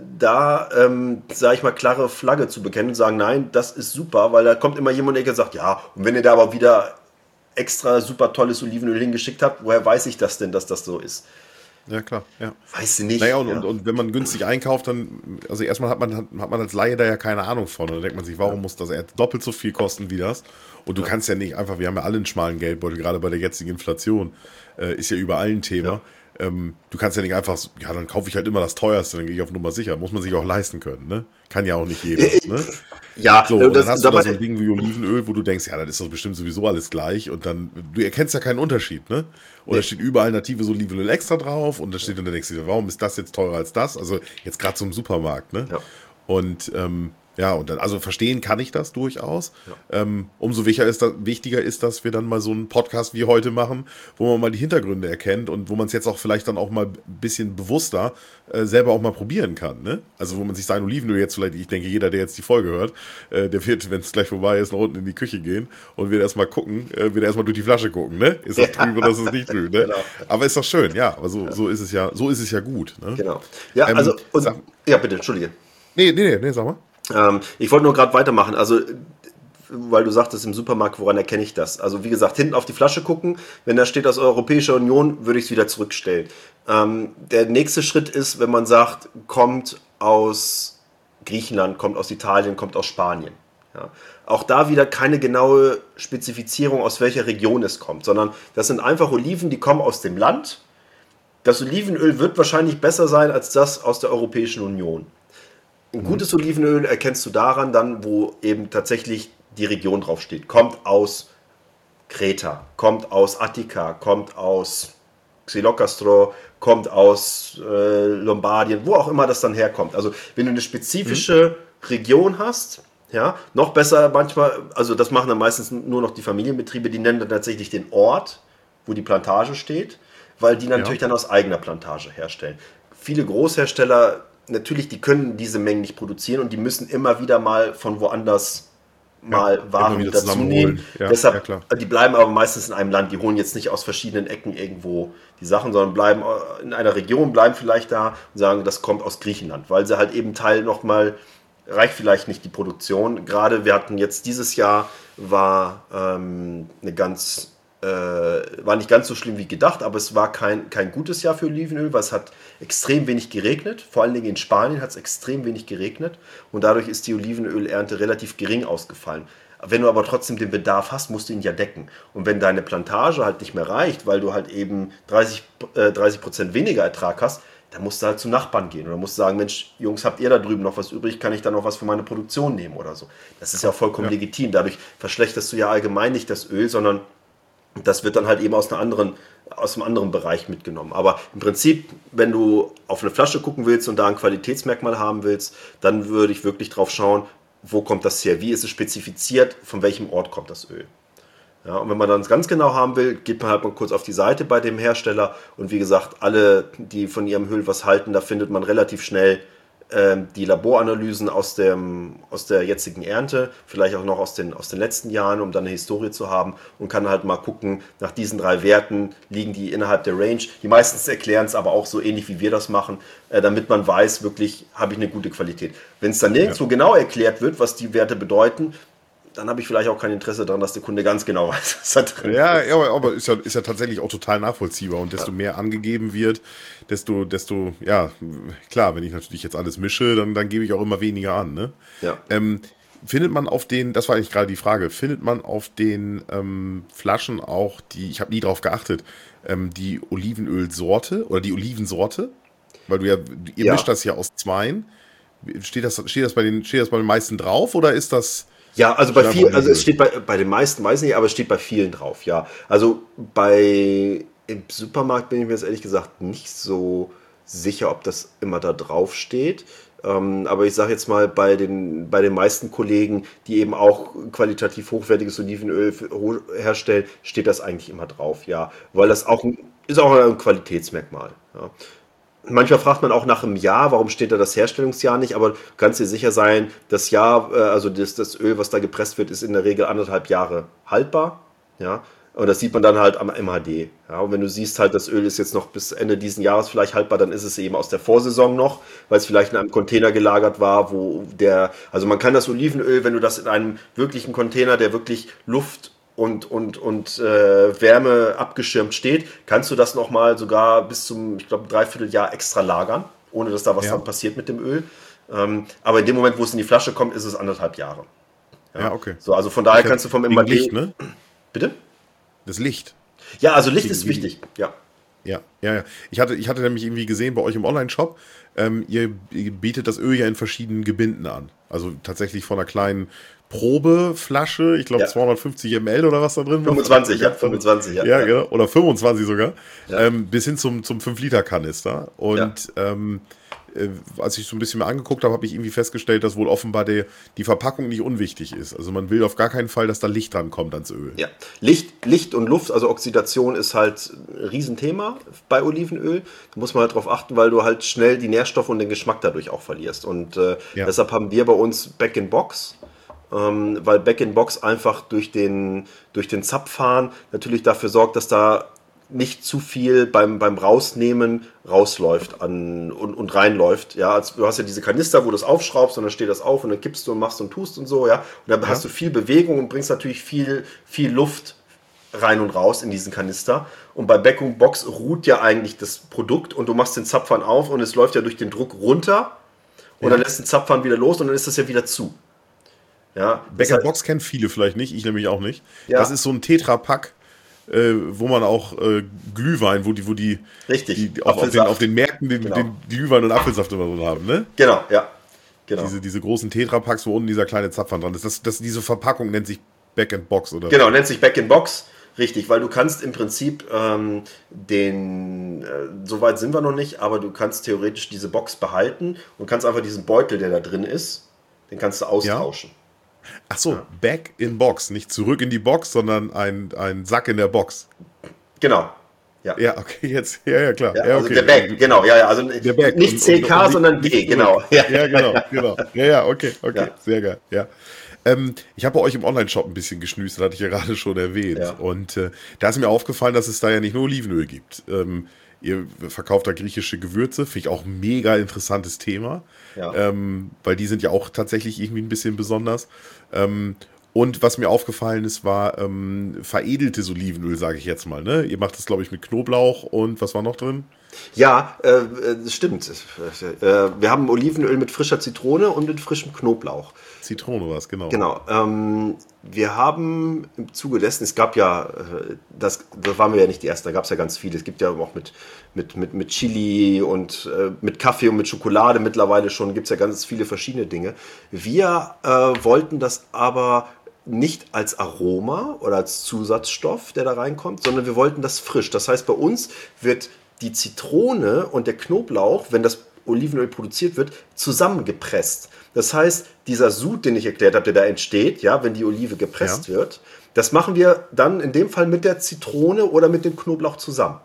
da, ähm, sage ich mal, klare Flagge zu bekennen und sagen, nein, das ist super, weil da kommt immer jemand, der sagt, ja, und wenn ihr da aber wieder extra super tolles Olivenöl hingeschickt habt, woher weiß ich das denn, dass das so ist? Ja, klar, ja. Weißt du nicht. Naja, und, ja. und, und wenn man günstig einkauft, dann, also erstmal hat man, hat, hat man als Laie da ja keine Ahnung von. Und dann denkt man sich, warum muss das doppelt so viel kosten wie das? Und du ja. kannst ja nicht einfach, wir haben ja alle einen schmalen Geldbeutel, gerade bei der jetzigen Inflation, äh, ist ja überall ein Thema. Ja. Ähm, du kannst ja nicht einfach, ja, dann kaufe ich halt immer das Teuerste, dann gehe ich auf Nummer sicher. Muss man sich auch leisten können, ne? Kann ja auch nicht jeder, ne? Ja, so, und das, dann hast du da so ein ich, Ding wie Olivenöl, wo du denkst, ja, das ist doch bestimmt sowieso alles gleich. Und dann, du erkennst ja keinen Unterschied, ne? Und nee. da steht überall natives Olivenöl extra drauf und da steht, und dann denkst du dir, warum ist das jetzt teurer als das? Also jetzt gerade zum Supermarkt, ne? Ja. Und ähm, ja, und dann, also verstehen kann ich das durchaus. Ja. Ähm, umso wichtiger ist, das, wichtiger ist, dass wir dann mal so einen Podcast wie heute machen, wo man mal die Hintergründe erkennt und wo man es jetzt auch vielleicht dann auch mal ein bisschen bewusster äh, selber auch mal probieren kann. Ne? Also wo man sich sein Olivenöl jetzt vielleicht, ich denke, jeder, der jetzt die Folge hört, äh, der wird, wenn es gleich vorbei ist, nach unten in die Küche gehen und wird erstmal gucken, äh, wird erstmal durch die Flasche gucken. Ne? Ist das ja. trüb oder ist das nicht trüb? Ne? Genau. Aber ist doch schön, ja. Aber so, ja. so ist es ja, so ist es ja gut. Ne? Genau. Ja, ähm, also, und, sag, ja, bitte, entschuldige. Nee, nee, nee, nee, sag mal. Ähm, ich wollte nur gerade weitermachen, also weil du sagtest im Supermarkt, woran erkenne ich das? Also wie gesagt, hinten auf die Flasche gucken, wenn da steht aus Europäischer Union, würde ich es wieder zurückstellen. Ähm, der nächste Schritt ist, wenn man sagt, kommt aus Griechenland, kommt aus Italien, kommt aus Spanien. Ja. Auch da wieder keine genaue Spezifizierung, aus welcher Region es kommt, sondern das sind einfach Oliven, die kommen aus dem Land. Das Olivenöl wird wahrscheinlich besser sein als das aus der Europäischen Union. Ein gutes Olivenöl erkennst du daran dann, wo eben tatsächlich die Region draufsteht. Kommt aus Kreta, kommt aus Attika, kommt aus Xilocastro, kommt aus äh, Lombardien, wo auch immer das dann herkommt. Also wenn du eine spezifische mhm. Region hast, ja, noch besser manchmal, also das machen dann meistens nur noch die Familienbetriebe, die nennen dann tatsächlich den Ort, wo die Plantage steht, weil die natürlich ja. dann aus eigener Plantage herstellen. Viele Großhersteller, natürlich, die können diese Mengen nicht produzieren und die müssen immer wieder mal von woanders mal ja, Waren dazu nehmen. Ja, Deshalb, ja, die bleiben aber meistens in einem Land. Die holen jetzt nicht aus verschiedenen Ecken irgendwo die Sachen, sondern bleiben in einer Region, bleiben vielleicht da und sagen, das kommt aus Griechenland, weil sie halt eben Teil nochmal, reicht vielleicht nicht die Produktion. Gerade wir hatten jetzt dieses Jahr, war ähm, eine ganz war nicht ganz so schlimm wie gedacht, aber es war kein, kein gutes Jahr für Olivenöl, weil es hat extrem wenig geregnet. Vor allen Dingen in Spanien hat es extrem wenig geregnet und dadurch ist die Olivenölernte relativ gering ausgefallen. Wenn du aber trotzdem den Bedarf hast, musst du ihn ja decken. Und wenn deine Plantage halt nicht mehr reicht, weil du halt eben dreißig Prozent weniger Ertrag hast, dann musst du halt zu Nachbarn gehen oder musst sagen, Mensch, Jungs, habt ihr da drüben noch was übrig, kann ich da noch was für meine Produktion nehmen oder so. Das ist ja auch vollkommen ja. legitim. Dadurch verschlechterst du ja allgemein nicht das Öl, sondern das wird dann halt eben aus, einer anderen, aus einem anderen Bereich mitgenommen. Aber im Prinzip, wenn du auf eine Flasche gucken willst und da ein Qualitätsmerkmal haben willst, dann würde ich wirklich drauf schauen, wo kommt das her? Wie ist es spezifiziert? Von welchem Ort kommt das Öl? Ja, und wenn man dann ganz genau haben will, geht man halt mal kurz auf die Seite bei dem Hersteller. Und wie gesagt, alle, die von ihrem Öl was halten, da findet man relativ schnell die Laboranalysen aus, dem, aus der jetzigen Ernte, vielleicht auch noch aus den, aus den letzten Jahren, um dann eine Historie zu haben und kann halt mal gucken, nach diesen drei Werten liegen die innerhalb der Range. Die meisten erklären es aber auch so ähnlich, wie wir das machen, äh, damit man weiß, wirklich habe ich eine gute Qualität. Wenn es dann nirgendwo ja. genau erklärt wird, was die Werte bedeuten, dann habe ich vielleicht auch kein Interesse daran, dass der Kunde ganz genau weiß, was da drin ja, ist. Ja, aber, aber ist, ja, ist ja tatsächlich auch total nachvollziehbar. Und desto ja. mehr angegeben wird, desto, desto, ja, klar, wenn ich natürlich jetzt alles mische, dann, dann gebe ich auch immer weniger an. Ne? Ja. Ähm, findet man auf den, das war eigentlich gerade die Frage, findet man auf den ähm, Flaschen auch die, ich habe nie drauf geachtet, ähm, die Olivenölsorte oder die Olivensorte? Weil du ja, ihr ja. mischt das ja aus zweien. Steht das, steht das bei den, steht das bei den meisten drauf oder ist das... Ja, also bei vielen, also es steht bei, bei den meisten, weiß nicht, aber es steht bei vielen drauf, ja. Also bei, im Supermarkt bin ich mir jetzt ehrlich gesagt nicht so sicher, ob das immer da drauf steht. Ähm, aber ich sage jetzt mal, bei den, bei den meisten Kollegen, die eben auch qualitativ hochwertiges Olivenöl herstellen, steht das eigentlich immer drauf, ja. Weil das auch ein, ist auch ein Qualitätsmerkmal, ja. Manchmal fragt man auch nach einem Jahr, warum steht da das Herstellungsjahr nicht, aber du kannst dir sicher sein, das Jahr, also das, das Öl, was da gepresst wird, ist in der Regel anderthalb Jahre haltbar, ja, und das sieht man dann halt am M H D, ja, und wenn du siehst halt, das Öl ist jetzt noch bis Ende diesen Jahres vielleicht haltbar, dann ist es eben aus der Vorsaison noch, weil es vielleicht in einem Container gelagert war, wo der, also man kann das Olivenöl, wenn du das in einem wirklichen Container, der wirklich Luft und, und, und äh, Wärme abgeschirmt steht, kannst du das nochmal sogar bis zum, ich glaube, Dreivierteljahr extra lagern, ohne dass da was Ja. dran passiert mit dem Öl. Ähm, aber in dem Moment, wo es in die Flasche kommt, ist es anderthalb Jahre. Ja, okay. So, also von daher Ich kannst du hab- vom wegen M A D... Licht, ne? Bitte? Das Licht. Ja, also Licht Wegen- ist wegen- wichtig. Ja. Ja, ja, ja. Ich hatte, ich hatte nämlich irgendwie gesehen bei euch im Online-Shop, ähm, ihr, ihr bietet das Öl ja in verschiedenen Gebinden an. Also tatsächlich von einer kleinen Probeflasche, ich glaube Ja. zweihundertfünfzig Milliliter oder was da drin war. fünfundzwanzig, ja, fünfundzwanzig, ja. Ja, genau. Oder fünfundzwanzig sogar. Ja. Ähm, bis hin zum, zum fünf Liter Kanister. Und ähm, äh, als ich so ein bisschen mehr angeguckt habe, habe ich irgendwie festgestellt, dass wohl offenbar die, die Verpackung nicht unwichtig ist. Also man will auf gar keinen Fall, dass da Licht dran kommt ans Öl. Ja, Licht, Licht und Luft, also Oxidation ist halt ein Riesenthema bei Olivenöl. Da muss man halt drauf achten, weil du halt schnell die Nährstoffe und den Geschmack dadurch auch verlierst. Und äh, Ja. deshalb haben wir bei uns Back-in-Box, ähm, weil Back-in-Box einfach durch den, durch den Zapfhahn natürlich dafür sorgt, dass da nicht zu viel beim, beim Rausnehmen rausläuft an, und, und reinläuft. Ja, also du hast ja diese Kanister, wo du es aufschraubst und dann steht das auf und dann kippst du und machst und tust und so, ja. Und dann Ja. hast du viel Bewegung und bringst natürlich viel, viel Luft rein und raus in diesen Kanister. Und bei Back-in-Box ruht ja eigentlich das Produkt und du machst den Zapfhahn auf und es läuft ja durch den Druck runter und Ja. dann lässt den Zapfhahn wieder los und dann ist das ja wieder zu. Ja, das heißt- Back-in-Box kennen viele vielleicht nicht, ich nämlich auch nicht. Ja. Das ist so ein Tetra-Pack, äh, wo man auch äh, Glühwein, wo die, wo die, Richtig, die auf, auf, den, Apfelsaft. auf den Märkten den, Genau. den Glühwein und Apfelsaft immer so haben, ne? Genau, ja. Genau. Diese, diese großen Tetra-Packs, wo unten dieser kleine Zapfhahn dran ist. Das, das, diese Verpackung nennt sich Back-in-Box, oder? Genau, nennt sich Back-in-Box. Richtig, weil du kannst im Prinzip ähm, den, äh, so weit sind wir noch nicht, aber du kannst theoretisch diese Box behalten und kannst einfach diesen Beutel, der da drin ist, den kannst du austauschen. Ach so, Back-in-Box. Nicht zurück in die Box, sondern ein, ein Sack in der Box. Genau. Ja. Ja, okay, jetzt. Ja, ja, klar. Ja, Ja, also okay. der Back, genau, ja, ja, also Der Back. nicht Und- C K, und- und sondern nicht- G, nicht genau. zurück. Ja, genau, genau. Ja, ja, okay, okay. Ja. Sehr geil, ja. Ähm, ich habe bei euch im Online-Shop ein bisschen geschnüßt, das hatte ich ja gerade schon erwähnt. Ja. Und äh, da ist mir aufgefallen, dass es da ja nicht nur Olivenöl gibt. Ähm, ihr verkauft da griechische Gewürze, finde ich auch ein mega interessantes Thema. Ja. Ähm, weil die sind ja auch tatsächlich irgendwie ein bisschen besonders. Ähm, und was mir aufgefallen ist, war ähm, veredeltes Olivenöl, sage ich jetzt mal. Ne? Ihr macht das, glaube ich, mit Knoblauch und was war noch drin? Ja, äh, äh, das stimmt. Äh, wir haben Olivenöl mit frischer Zitrone und mit frischem Knoblauch. Zitrone war es, genau. Genau. Ähm, wir haben im Zuge dessen, es gab ja, äh, das, das waren wir ja nicht die Ersten, da gab es ja ganz viele. Es gibt ja auch mit, mit, mit, mit Chili und äh, mit Kaffee und mit Schokolade mittlerweile schon, gibt es ja ganz viele verschiedene Dinge. Wir äh, wollten das aber nicht als Aroma oder als Zusatzstoff, der da reinkommt, sondern wir wollten das frisch. Das heißt, bei uns wird die Zitrone und der Knoblauch, wenn das Olivenöl produziert wird, zusammengepresst. Das heißt, dieser Sud, den ich erklärt habe, der da entsteht, ja, wenn die Olive gepresst Ja. wird, das machen wir dann in dem Fall mit der Zitrone oder mit dem Knoblauch zusammen.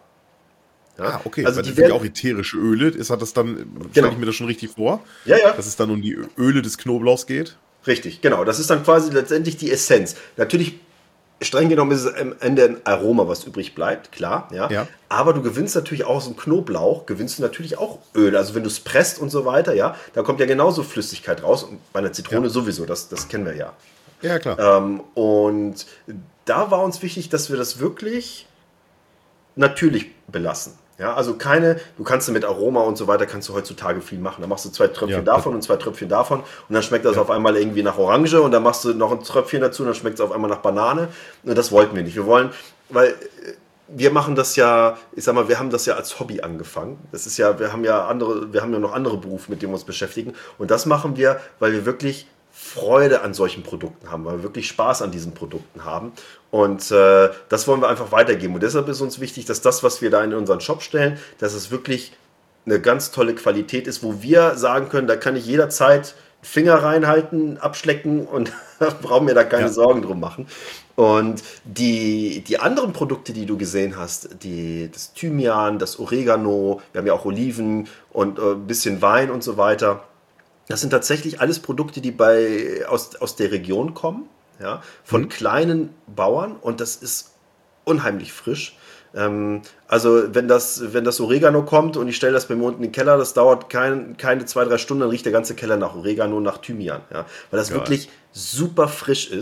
Ja? Ah, okay. Also Weil die das sind ja werden, auch ätherische Öle. Ist hat das dann, Genau. stelle ich mir das schon richtig vor? Ja, ja. Dass es dann um die Öle des Knoblauchs geht? Richtig, genau. Das ist dann quasi letztendlich die Essenz. Natürlich, streng genommen ist es am Ende ein Aroma, was übrig bleibt, klar. Ja. Ja. Aber du gewinnst natürlich auch aus dem Knoblauch, gewinnst du natürlich auch Öl. Also wenn du es presst und so weiter, ja, da kommt ja genauso Flüssigkeit raus. Und bei einer Zitrone Ja. sowieso, das, das kennen wir ja. Ja, klar. Ähm, und da war uns wichtig, dass wir das wirklich natürlich belassen. Ja, also keine, du kannst mit Aroma und so weiter, kannst du heutzutage viel machen. Da machst du zwei Tröpfchen Ja, davon und zwei Tröpfchen davon und dann schmeckt das auf einmal irgendwie nach Orange und dann machst du noch ein Tröpfchen dazu und dann schmeckt es auf einmal nach Banane. Und das wollten wir nicht. Wir wollen, weil äh, wir machen das ja, ich sag mal, wir haben das ja als Hobby angefangen. Das ist ja, wir haben ja andere, wir haben ja noch andere Berufe, mit denen wir uns beschäftigen. Und das machen wir, weil wir wirklich Freude an solchen Produkten haben, weil wir wirklich Spaß an diesen Produkten haben. Und äh, das wollen wir einfach weitergeben. Und deshalb ist uns wichtig, dass das, was wir da in unseren Shop stellen, dass es wirklich eine ganz tolle Qualität ist, wo wir sagen können, da kann ich jederzeit Finger reinhalten, abschlecken und brauchen mir da keine Ja. Sorgen drum machen. Und die, die anderen Produkte, die du gesehen hast, die, das Thymian, das Oregano, wir haben ja auch Oliven und äh, ein bisschen Wein und so weiter. Das sind tatsächlich alles Produkte, die bei, aus, aus der Region kommen, ja, von Mhm. kleinen Bauern und das ist unheimlich frisch. Ähm, also wenn das, wenn das Oregano kommt und ich stelle das bei mir unten in den Keller, das dauert kein, keine zwei, drei Stunden, dann riecht der ganze Keller nach Oregano, nach Thymian, ja, weil das Geil. wirklich super frisch ist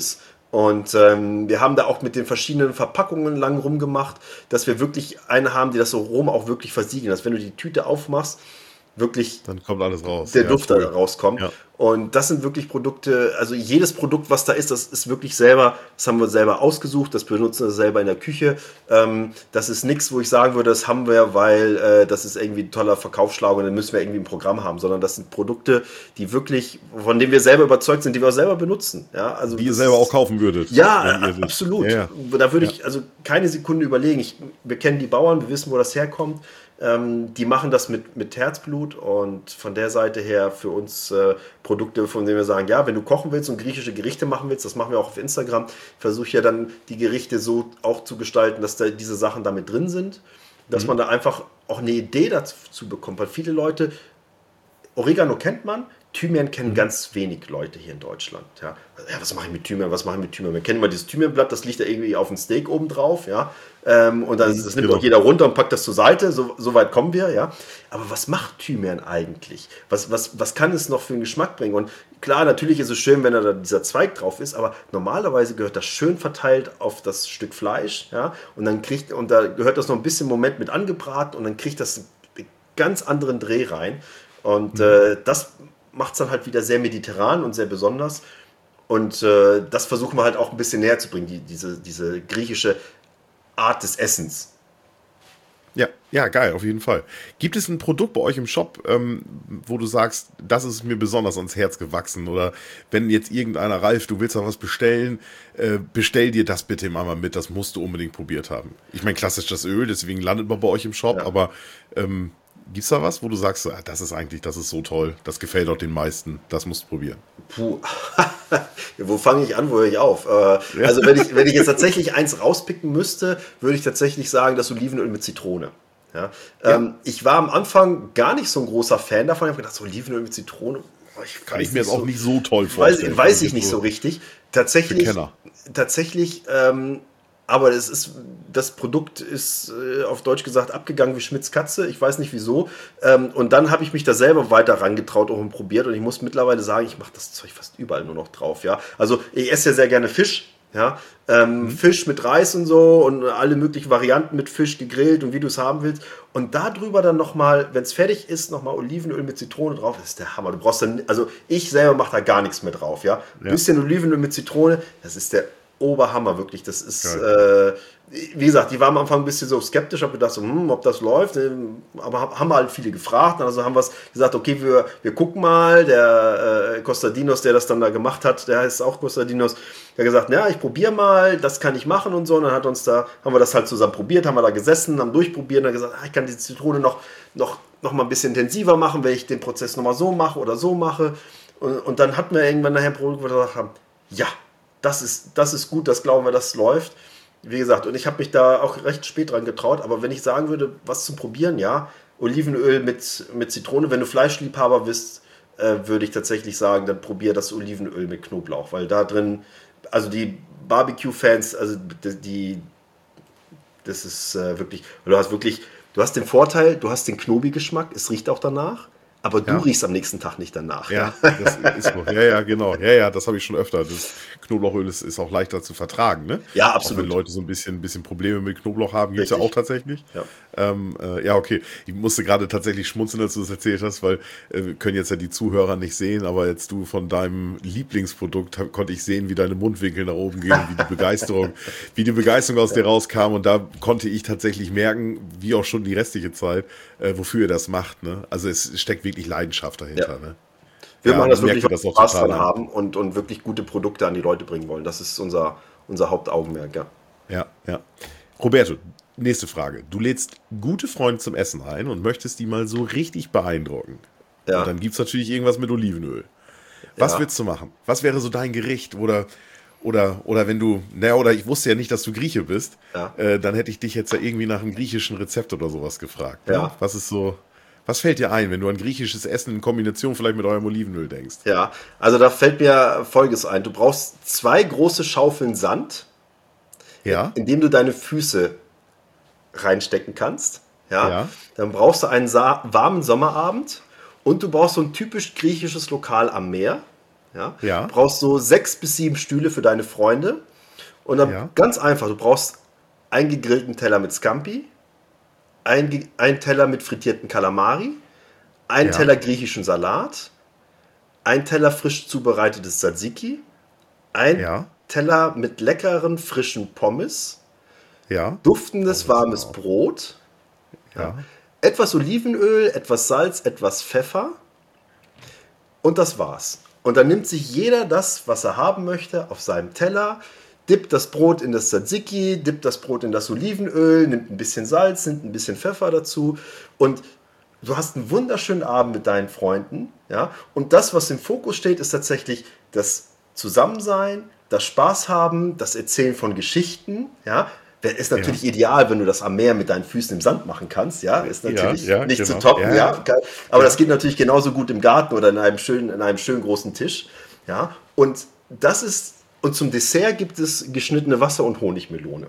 Und ähm, wir haben da auch mit den verschiedenen Verpackungen lang rumgemacht, dass wir wirklich eine haben, die das Aroma auch wirklich versiegeln. Dass wenn du die Tüte aufmachst, wirklich dann kommt alles raus. Der ja, Duft cool. da rauskommt. Ja. Und das sind wirklich Produkte, also jedes Produkt, was da ist, das ist wirklich selber, das haben wir selber ausgesucht, das benutzen wir selber in der Küche. Ähm, das ist nichts, wo ich sagen würde, das haben wir, weil äh, das ist irgendwie ein toller Verkaufsschlag und dann müssen wir irgendwie ein Programm haben, sondern das sind Produkte, die wirklich, von denen wir selber überzeugt sind, die wir auch selber benutzen. Ja, also die ihr selber auch kaufen würdet. Ja, absolut. Ja, ja. Da würde ich ja. also keine Sekunde überlegen. Ich, wir kennen die Bauern, wir wissen, wo das herkommt. Ähm, die machen das mit, mit Herzblut und von der Seite her für uns äh, Produkte, von denen wir sagen, ja, wenn du kochen willst und griechische Gerichte machen willst, das machen wir auch auf Instagram, versuche ja dann die Gerichte so auch zu gestalten, dass da diese Sachen damit drin sind, dass mhm. man da einfach auch eine Idee dazu bekommt, weil viele Leute, Oregano kennt man, Thymian kennen mhm. ganz wenig Leute hier in Deutschland. Ja, ja was mache ich mit Thymian? Was mache ich mit Thymian? Wir kennen immer dieses Thymianblatt, das liegt da irgendwie auf dem Steak oben drauf, ja. Ähm, und dann, das nimmt auch jeder runter und packt das zur Seite. So, so weit kommen wir, ja. Aber was macht Thymian eigentlich? Was, was, was kann es noch für einen Geschmack bringen? Und klar, natürlich ist es schön, wenn da dieser Zweig drauf ist, aber normalerweise gehört das schön verteilt auf das Stück Fleisch, ja. Und dann kriegt, und da gehört das noch ein bisschen Moment mit angebraten und dann kriegt das einen ganz anderen Dreh rein. Und mhm. äh, das macht es dann halt wieder sehr mediterran und sehr besonders. Und äh, das versuchen wir halt auch ein bisschen näher zu bringen, die, diese, diese griechische Art des Essens. Ja, ja, geil, auf jeden Fall. Gibt es ein Produkt bei euch im Shop, ähm, wo du sagst, das ist mir besonders ans Herz gewachsen? Oder wenn jetzt irgendeiner, Ralf, du willst noch was bestellen, äh, bestell dir das bitte mal mit, das musst du unbedingt probiert haben. Ich meine, klassisch das Öl, deswegen landet man bei euch im Shop, ja. aber ähm, gibt es da was, wo du sagst, ah, das ist eigentlich, das ist so toll, das gefällt auch den meisten, das musst du probieren? Puh, wo fange ich an, wo höre ich auf? Äh, ja. Also wenn ich, wenn ich jetzt tatsächlich eins rauspicken müsste, würde ich tatsächlich sagen, das Olivenöl mit Zitrone. Ja? Ja. Ähm, ich war am Anfang gar nicht so ein großer Fan davon, ich habe gedacht, so Olivenöl mit Zitrone, ich kann ich mir jetzt so, auch nicht so toll vorstellen. Weiß, weiß ich nicht so richtig. Tatsächlich, tatsächlich ähm, aber es ist, das Produkt ist äh, auf Deutsch gesagt abgegangen wie Schmitz Katze. Ich weiß nicht wieso. Ähm, und dann habe ich mich da selber weiter rangetraut und probiert. Und ich muss mittlerweile sagen, ich mache das Zeug fast überall nur noch drauf. Ja? Also ich esse ja sehr gerne Fisch. Ja? Ähm, mhm. Fisch mit Reis und so und alle möglichen Varianten mit Fisch gegrillt und wie du es haben willst. Und darüber dann nochmal, wenn es fertig ist, nochmal Olivenöl mit Zitrone drauf. Das ist der Hammer. Du brauchst dann, also ich selber mache da gar nichts mehr drauf. Ja? Ein ja. bisschen Olivenöl mit Zitrone, das ist der Oberhammer, wirklich. Das ist, äh, wie gesagt, die waren am Anfang ein bisschen so skeptisch, habe gedacht, so, hm, ob das läuft. Aber haben halt viele gefragt. Also haben wir gesagt, okay, wir, wir gucken mal. Der äh, Kostadinos, der das dann da gemacht hat, der heißt auch Kostadinos, der hat gesagt, ja, ich probiere mal, das kann ich machen und so. Und dann hat uns da, haben wir das halt zusammen probiert, haben wir da gesessen, haben durchprobiert und dann gesagt, ah, ich kann die Zitrone noch, noch, noch mal ein bisschen intensiver machen, wenn ich den Prozess nochmal so mache oder so mache. Und, und dann hatten wir irgendwann nachher ein Produkt, wo wir gesagt haben, ja, Das ist, das ist gut, das glauben wir, das läuft. Wie gesagt, und ich habe mich da auch recht spät dran getraut, aber wenn ich sagen würde, was zum Probieren, ja, Olivenöl mit, mit Zitrone, wenn du Fleischliebhaber bist, äh, würde ich tatsächlich sagen, dann probier das Olivenöl mit Knoblauch, weil da drin, also die Barbecue-Fans, also die, das ist äh, wirklich, du hast wirklich, du hast den Vorteil, du hast den Knobi-Geschmack, es riecht auch danach. Aber du ja. riechst am nächsten Tag nicht danach. Ja, ja. Das ist so. ja, ja, genau. Ja, ja, das habe ich schon öfter. Das Knoblauchöl ist, ist auch leichter zu vertragen, ne? Ja, absolut. Auch wenn Leute so ein bisschen, ein bisschen Probleme mit Knoblauch haben, gibt es ja auch tatsächlich. Ja, ähm, äh, ja okay. Ich musste gerade tatsächlich schmunzeln, als du das erzählt hast, weil äh, wir können jetzt ja die Zuhörer nicht sehen, aber jetzt du von deinem Lieblingsprodukt hab, konnte ich sehen, wie deine Mundwinkel nach oben gehen, wie die Begeisterung, wie die Begeisterung aus ja. dir rauskam. Und da konnte ich tatsächlich merken, wie auch schon die restliche Zeit, äh, wofür ihr das macht. Ne? Also es steckt wirklich Leidenschaft dahinter. Ja. Ne? Wir ja, machen das wirklich, weil wir Spaß dran haben und, und wirklich gute Produkte an die Leute bringen wollen. Das ist unser, unser Hauptaugenmerk. Ja. ja, ja. Roberto, nächste Frage. Du lädst gute Freunde zum Essen ein und möchtest die mal so richtig beeindrucken. Ja. Und dann gibt es natürlich irgendwas mit Olivenöl. Was ja. willst du machen? Was wäre so dein Gericht? Oder, oder, oder wenn du, naja, oder ich wusste ja nicht, dass du Grieche bist, ja. äh, dann hätte ich dich jetzt ja irgendwie nach einem griechischen Rezept oder sowas gefragt. Ja. Ja? Was ist so... Was fällt dir ein, wenn du an griechisches Essen in Kombination vielleicht mit eurem Olivenöl denkst? Ja, also da fällt mir Folgendes ein. Du brauchst zwei große Schaufeln Sand, ja. in dem du deine Füße reinstecken kannst. Ja. Ja. Dann brauchst du einen sa- warmen Sommerabend und du brauchst so ein typisch griechisches Lokal am Meer. Ja? Ja. Du brauchst so sechs bis sieben Stühle für deine Freunde. Und dann Ja. ganz einfach, du brauchst einen gegrillten Teller mit Scampi, einen, einen Teller mit frittierten Kalamari, einen Ja. Teller griechischen Salat, einen Teller frisch zubereitetes Tzatziki, ein Ja. Teller mit leckeren frischen Pommes, Ja. duftendes Oh, warmes wow. Brot, Ja. etwas Olivenöl, etwas Salz, etwas Pfeffer und das war's. Und dann nimmt sich jeder das, was er haben möchte, auf seinem Teller, dippt das Brot in das Tzatziki, dippt das Brot in das Olivenöl, nimmt ein bisschen Salz, nimmt ein bisschen Pfeffer dazu und du hast einen wunderschönen Abend mit deinen Freunden. Ja? Und das, was im Fokus steht, ist tatsächlich das Zusammensein, das Spaß haben, das Erzählen von Geschichten. Ja? Ist natürlich Ja. ideal, wenn du das am Meer mit deinen Füßen im Sand machen kannst. Ja, ist natürlich Ja, ja, nicht genau. zu toppen. Ja, Ja, ja. geil. Aber Ja. das geht natürlich genauso gut im Garten oder in einem schönen, in einem schönen großen Tisch. Ja, und das ist und zum Dessert gibt es geschnittene Wasser- und Honigmelone.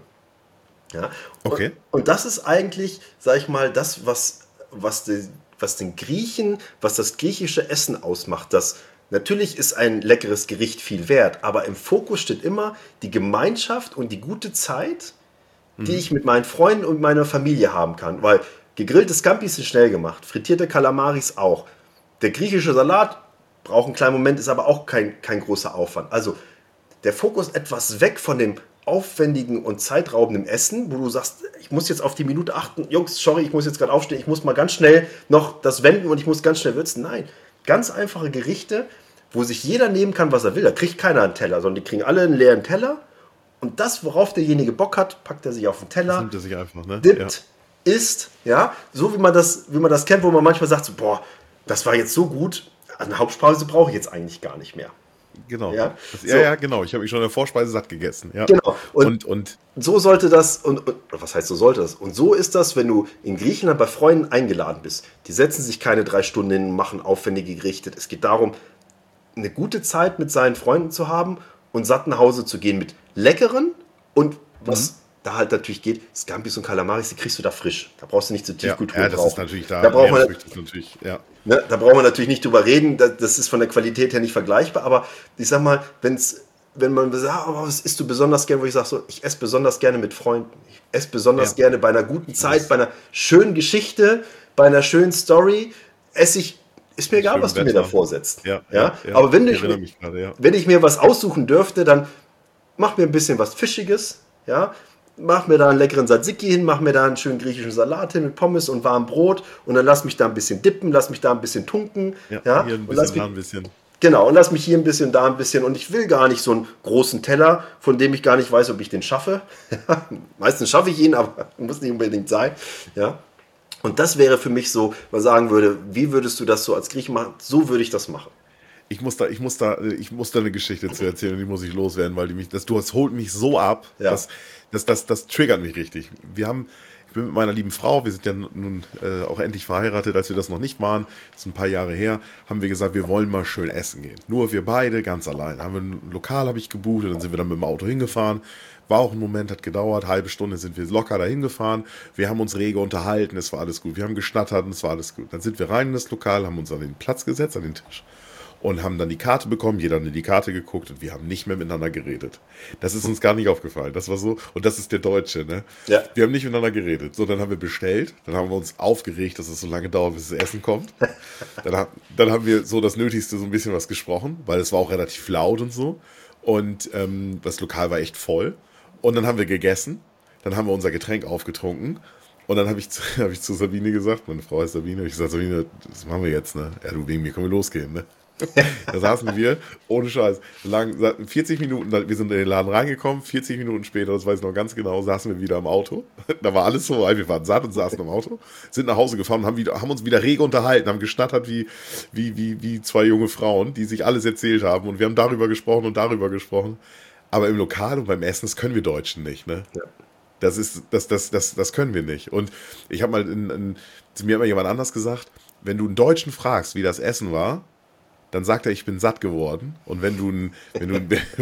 Ja, Okay. und, und das ist eigentlich, sag ich mal, das, was, was, die, was den Griechen, was das griechische Essen ausmacht. Das, natürlich ist ein leckeres Gericht viel wert, aber im Fokus steht immer die Gemeinschaft und die gute Zeit, die ich mit meinen Freunden und meiner Familie haben kann. Weil gegrillte Scampis sind schnell gemacht, frittierte Kalamaris auch. Der griechische Salat braucht einen kleinen Moment, ist aber auch kein, kein großer Aufwand. Also der Fokus etwas weg von dem aufwendigen und zeitraubenden Essen, wo du sagst, ich muss jetzt auf die Minute achten, Jungs, sorry, ich muss jetzt gerade aufstehen, ich muss mal ganz schnell noch das wenden und ich muss ganz schnell würzen. Nein, ganz einfache Gerichte, wo sich jeder nehmen kann, was er will. Da kriegt keiner einen Teller, sondern die kriegen alle einen leeren Teller. Und das, worauf derjenige Bock hat, packt er sich auf den Teller, Nimmt er sich einfach, ne? dippt, isst, ja, so wie man das, wie man das kennt, wo man manchmal sagt, so, boah, das war jetzt so gut, eine Hauptspeise brauche ich jetzt eigentlich gar nicht mehr. Genau. Ja, Das, so. ja, ja, genau. Ich habe mich schon in der Vorspeise satt gegessen. Ja. Genau. Und, Und, und so sollte das, und, und was heißt so sollte das? Und so ist das, wenn du in Griechenland bei Freunden eingeladen bist. Die setzen sich keine drei Stunden hin, machen aufwendige Gerichte. Es geht darum, eine gute Zeit mit seinen Freunden zu haben und satt nach Hause zu gehen mit leckeren und was da halt natürlich geht, Scampis und Kalamaris, die kriegst du da frisch. Da brauchst du nicht zu ja, Tiefkühltruhe ja, das brauchen. ist natürlich da. Da braucht man, Meeresfrüchte ist natürlich, ja. ne, da braucht man natürlich nicht drüber reden, das, das ist von der Qualität her nicht vergleichbar, aber ich sag mal, wenn's, wenn man sagt, oh, was isst du besonders gerne, wo ich sage, so, ich esse besonders gerne mit Freunden. Ich esse besonders Ja. gerne bei einer guten Zeit, bei einer schönen Geschichte, bei einer schönen Story, esse ich, ist mir egal, schönem was du mir Wetter. da vorsetzt. Ja, Ja? ja, ja. Aber wenn Ich ich, erinnere mich gerade, ja. wenn ich mir was aussuchen dürfte, dann mach mir ein bisschen was Fischiges, ja, mach mir da einen leckeren Tzatziki hin, mach mir da einen schönen griechischen Salat hin mit Pommes und warmem Brot und dann lass mich da ein bisschen dippen, lass mich da ein bisschen tunken, Ja, ja, hier ein und lass bisschen, da mich, ein bisschen. genau, und lass mich hier ein bisschen, da ein bisschen und ich will gar nicht so einen großen Teller, von dem ich gar nicht weiß, ob ich den schaffe. Meistens schaffe ich ihn, aber muss nicht unbedingt sein, ja. Und das wäre für mich so, man sagen würde, wie würdest du das so als Grieche machen? So würde ich das machen. Ich muss da, ich muss da, ich muss da eine Geschichte zu erzählen und die muss ich loswerden, weil die mich, das, du, das holt mich so ab, Ja. das, das, das, das triggert mich richtig. Wir haben, ich bin mit meiner lieben Frau, wir sind ja nun äh, auch endlich verheiratet, als wir das noch nicht waren, das ist ein paar Jahre her, haben wir gesagt, wir wollen mal schön essen gehen. Nur wir beide, ganz allein. Haben wir ein Lokal, habe ich gebucht, und dann sind wir dann mit dem Auto hingefahren. War auch ein Moment, hat gedauert, halbe Stunde sind wir locker dahin gefahren. Wir haben uns rege unterhalten, es war alles gut. Wir haben geschnattert und es war alles gut. Dann sind wir rein in das Lokal, haben uns an den Platz gesetzt, an den Tisch. Und haben dann die Karte bekommen, jeder hat in die Karte geguckt und wir haben nicht mehr miteinander geredet. Das ist uns gar nicht aufgefallen. Das war so, und das ist der Deutsche, ne? Ja. Wir haben nicht miteinander geredet. So, dann haben wir bestellt, dann haben wir uns aufgeregt, dass es so lange dauert, bis das Essen kommt. Dann, ha- dann haben wir so das Nötigste, so ein bisschen was gesprochen, weil es war auch relativ laut und so. Und ähm, das Lokal war echt voll. Und dann haben wir gegessen, dann haben wir unser Getränk aufgetrunken. Und dann habe ich, zu- hab ich zu Sabine gesagt, meine Frau heißt Sabine, hab ich gesagt, Sabine, das machen wir jetzt, ne? Ja, du, wegen mir können wir losgehen, ne? Da saßen wir, ohne Scheiß, lang, vierzig Minuten, wir sind in den Laden reingekommen, vierzig Minuten später, das weiß ich noch ganz genau, saßen wir wieder im Auto. Da war alles so, wir waren satt und saßen im Auto, sind nach Hause gefahren und haben, wieder, haben uns wieder rege unterhalten, haben geschnattert wie, wie, wie, wie zwei junge Frauen, die sich alles erzählt haben. Und wir haben darüber gesprochen und darüber gesprochen. Aber im Lokal und beim Essen, das können wir Deutschen nicht, ne? Ja. Das ist, das, das, das, das können wir nicht. Und ich habe mal, in, in, zu mir hat mal jemand anders gesagt, wenn du einen Deutschen fragst, wie das Essen war, dann sagt er, ich bin satt geworden. Und wenn du, ein- wenn du,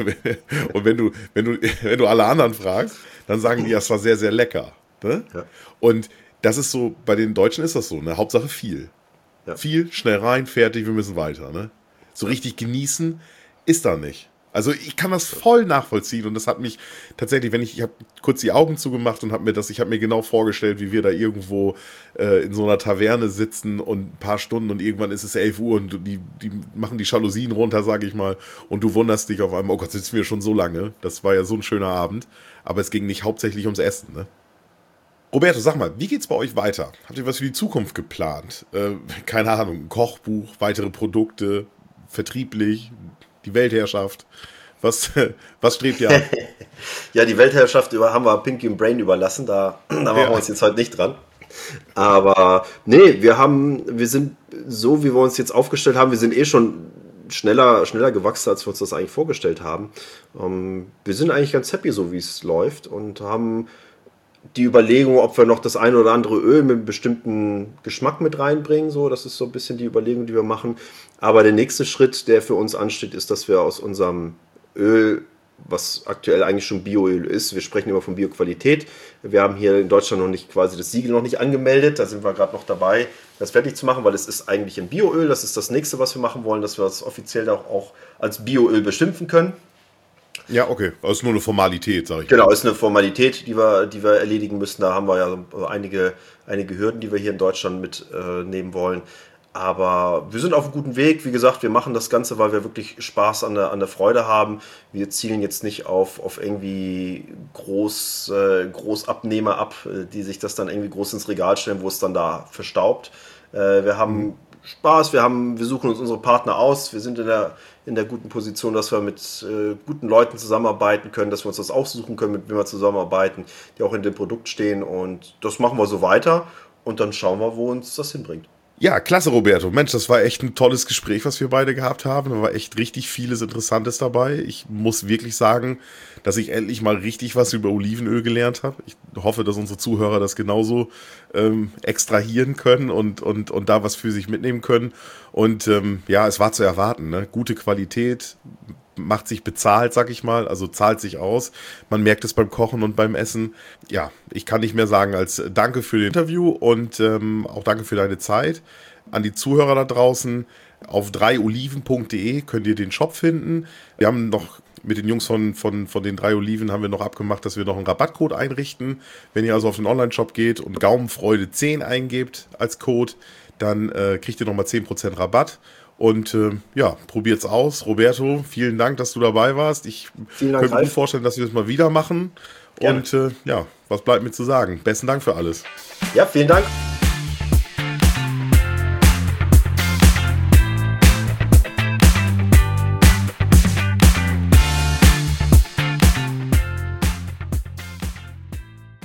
und wenn du, wenn du, wenn du alle anderen fragst, dann sagen die, das war sehr, sehr lecker. Ne? Ja. Und das ist so, bei den Deutschen ist das so, ne? Hauptsache viel. Ja. Viel, schnell rein, fertig, wir müssen weiter, ne? So richtig genießen, ist da nicht. Also ich kann das voll nachvollziehen und das hat mich tatsächlich, wenn ich, ich habe kurz die Augen zugemacht und habe mir das, ich habe mir genau vorgestellt, wie wir da irgendwo äh, in so einer Taverne sitzen und ein paar Stunden und irgendwann ist es elf Uhr und die, die machen die Jalousien runter, sage ich mal, und du wunderst dich auf einmal, oh Gott, sitzen wir schon so lange, das war ja so ein schöner Abend, aber es ging nicht hauptsächlich ums Essen, ne? Roberto, sag mal, wie geht's bei euch weiter? Habt ihr was für die Zukunft geplant? Äh, keine Ahnung, ein Kochbuch, weitere Produkte, vertrieblich, die Weltherrschaft? Was, was strebt ihr an? Ja, die Weltherrschaft über, haben wir Pinky und Brain überlassen, da, da machen Ja. wir uns jetzt heute nicht dran. Aber nee, wir haben, wir sind so, wie wir uns jetzt aufgestellt haben, wir sind eh schon schneller, schneller gewachsen, als wir uns das eigentlich vorgestellt haben. Ähm, wir sind eigentlich ganz happy, so wie es läuft und haben die Überlegung, ob wir noch das eine oder andere Öl mit einem bestimmten Geschmack mit reinbringen. So, das ist so ein bisschen die Überlegung, die wir machen. Aber der nächste Schritt, der für uns ansteht, ist, dass wir aus unserem Öl, was aktuell eigentlich schon Bioöl ist, wir sprechen immer von Bioqualität. Wir haben hier in Deutschland noch nicht quasi das Siegel noch nicht angemeldet. Da sind wir gerade noch dabei, das fertig zu machen, weil es ist eigentlich ein Bioöl. Das ist das nächste, was wir machen wollen, dass wir das offiziell auch, auch als Bioöl beschimpfen können. Ja, okay. Das ist nur eine Formalität, sage ich. Genau, ist eine Formalität, die wir, die wir erledigen müssen. Da haben wir ja so einige, einige Hürden, die wir hier in Deutschland mitnehmen äh, wollen. Aber wir sind auf einem guten Weg. Wie gesagt, wir machen das Ganze, weil wir wirklich Spaß an der, an der Freude haben. Wir zielen jetzt nicht auf, auf irgendwie Groß, äh, Großabnehmer ab, die sich das dann irgendwie groß ins Regal stellen, wo es dann da verstaubt. Äh, wir haben mhm. Spaß, wir, haben, wir suchen uns unsere Partner aus. Wir sind in der, in der guten Position, dass wir mit äh, guten Leuten zusammenarbeiten können, dass wir uns das aussuchen können, mit wem wir zusammenarbeiten, die auch in dem Produkt stehen. Und das machen wir so weiter. Und dann schauen wir, wo uns das hinbringt. Ja, klasse, Roberto. Mensch, das war echt ein tolles Gespräch, was wir beide gehabt haben. Da war echt richtig vieles Interessantes dabei. Ich muss wirklich sagen, dass ich endlich mal richtig was über Olivenöl gelernt habe. Ich hoffe, dass unsere Zuhörer das genauso ähm, extrahieren können und, und, und da was für sich mitnehmen können. Und ähm, ja, es war zu erwarten, ne? Gute Qualität, macht sich bezahlt, sag ich mal, also zahlt sich aus. Man merkt es beim Kochen und beim Essen. Ja, ich kann nicht mehr sagen als danke für das Interview und ähm, auch danke für deine Zeit. An die Zuhörer da draußen, auf drei oliven punkt de könnt ihr den Shop finden. Wir haben noch mit den Jungs von, von, von den drei Oliven haben wir noch abgemacht, dass wir noch einen Rabattcode einrichten. Wenn ihr also auf den Online-Shop geht und Gaumenfreude zehn eingebt als Code, dann äh, kriegt ihr nochmal zehn Prozent Rabatt. Und äh, ja, probiert's aus. Roberto, vielen Dank, dass du dabei warst. Ich Dank, könnte mir Ralf. vorstellen, dass wir das mal wieder machen. Gerne. Und äh, ja, was bleibt mir zu sagen? Besten Dank für alles. Ja, vielen Dank.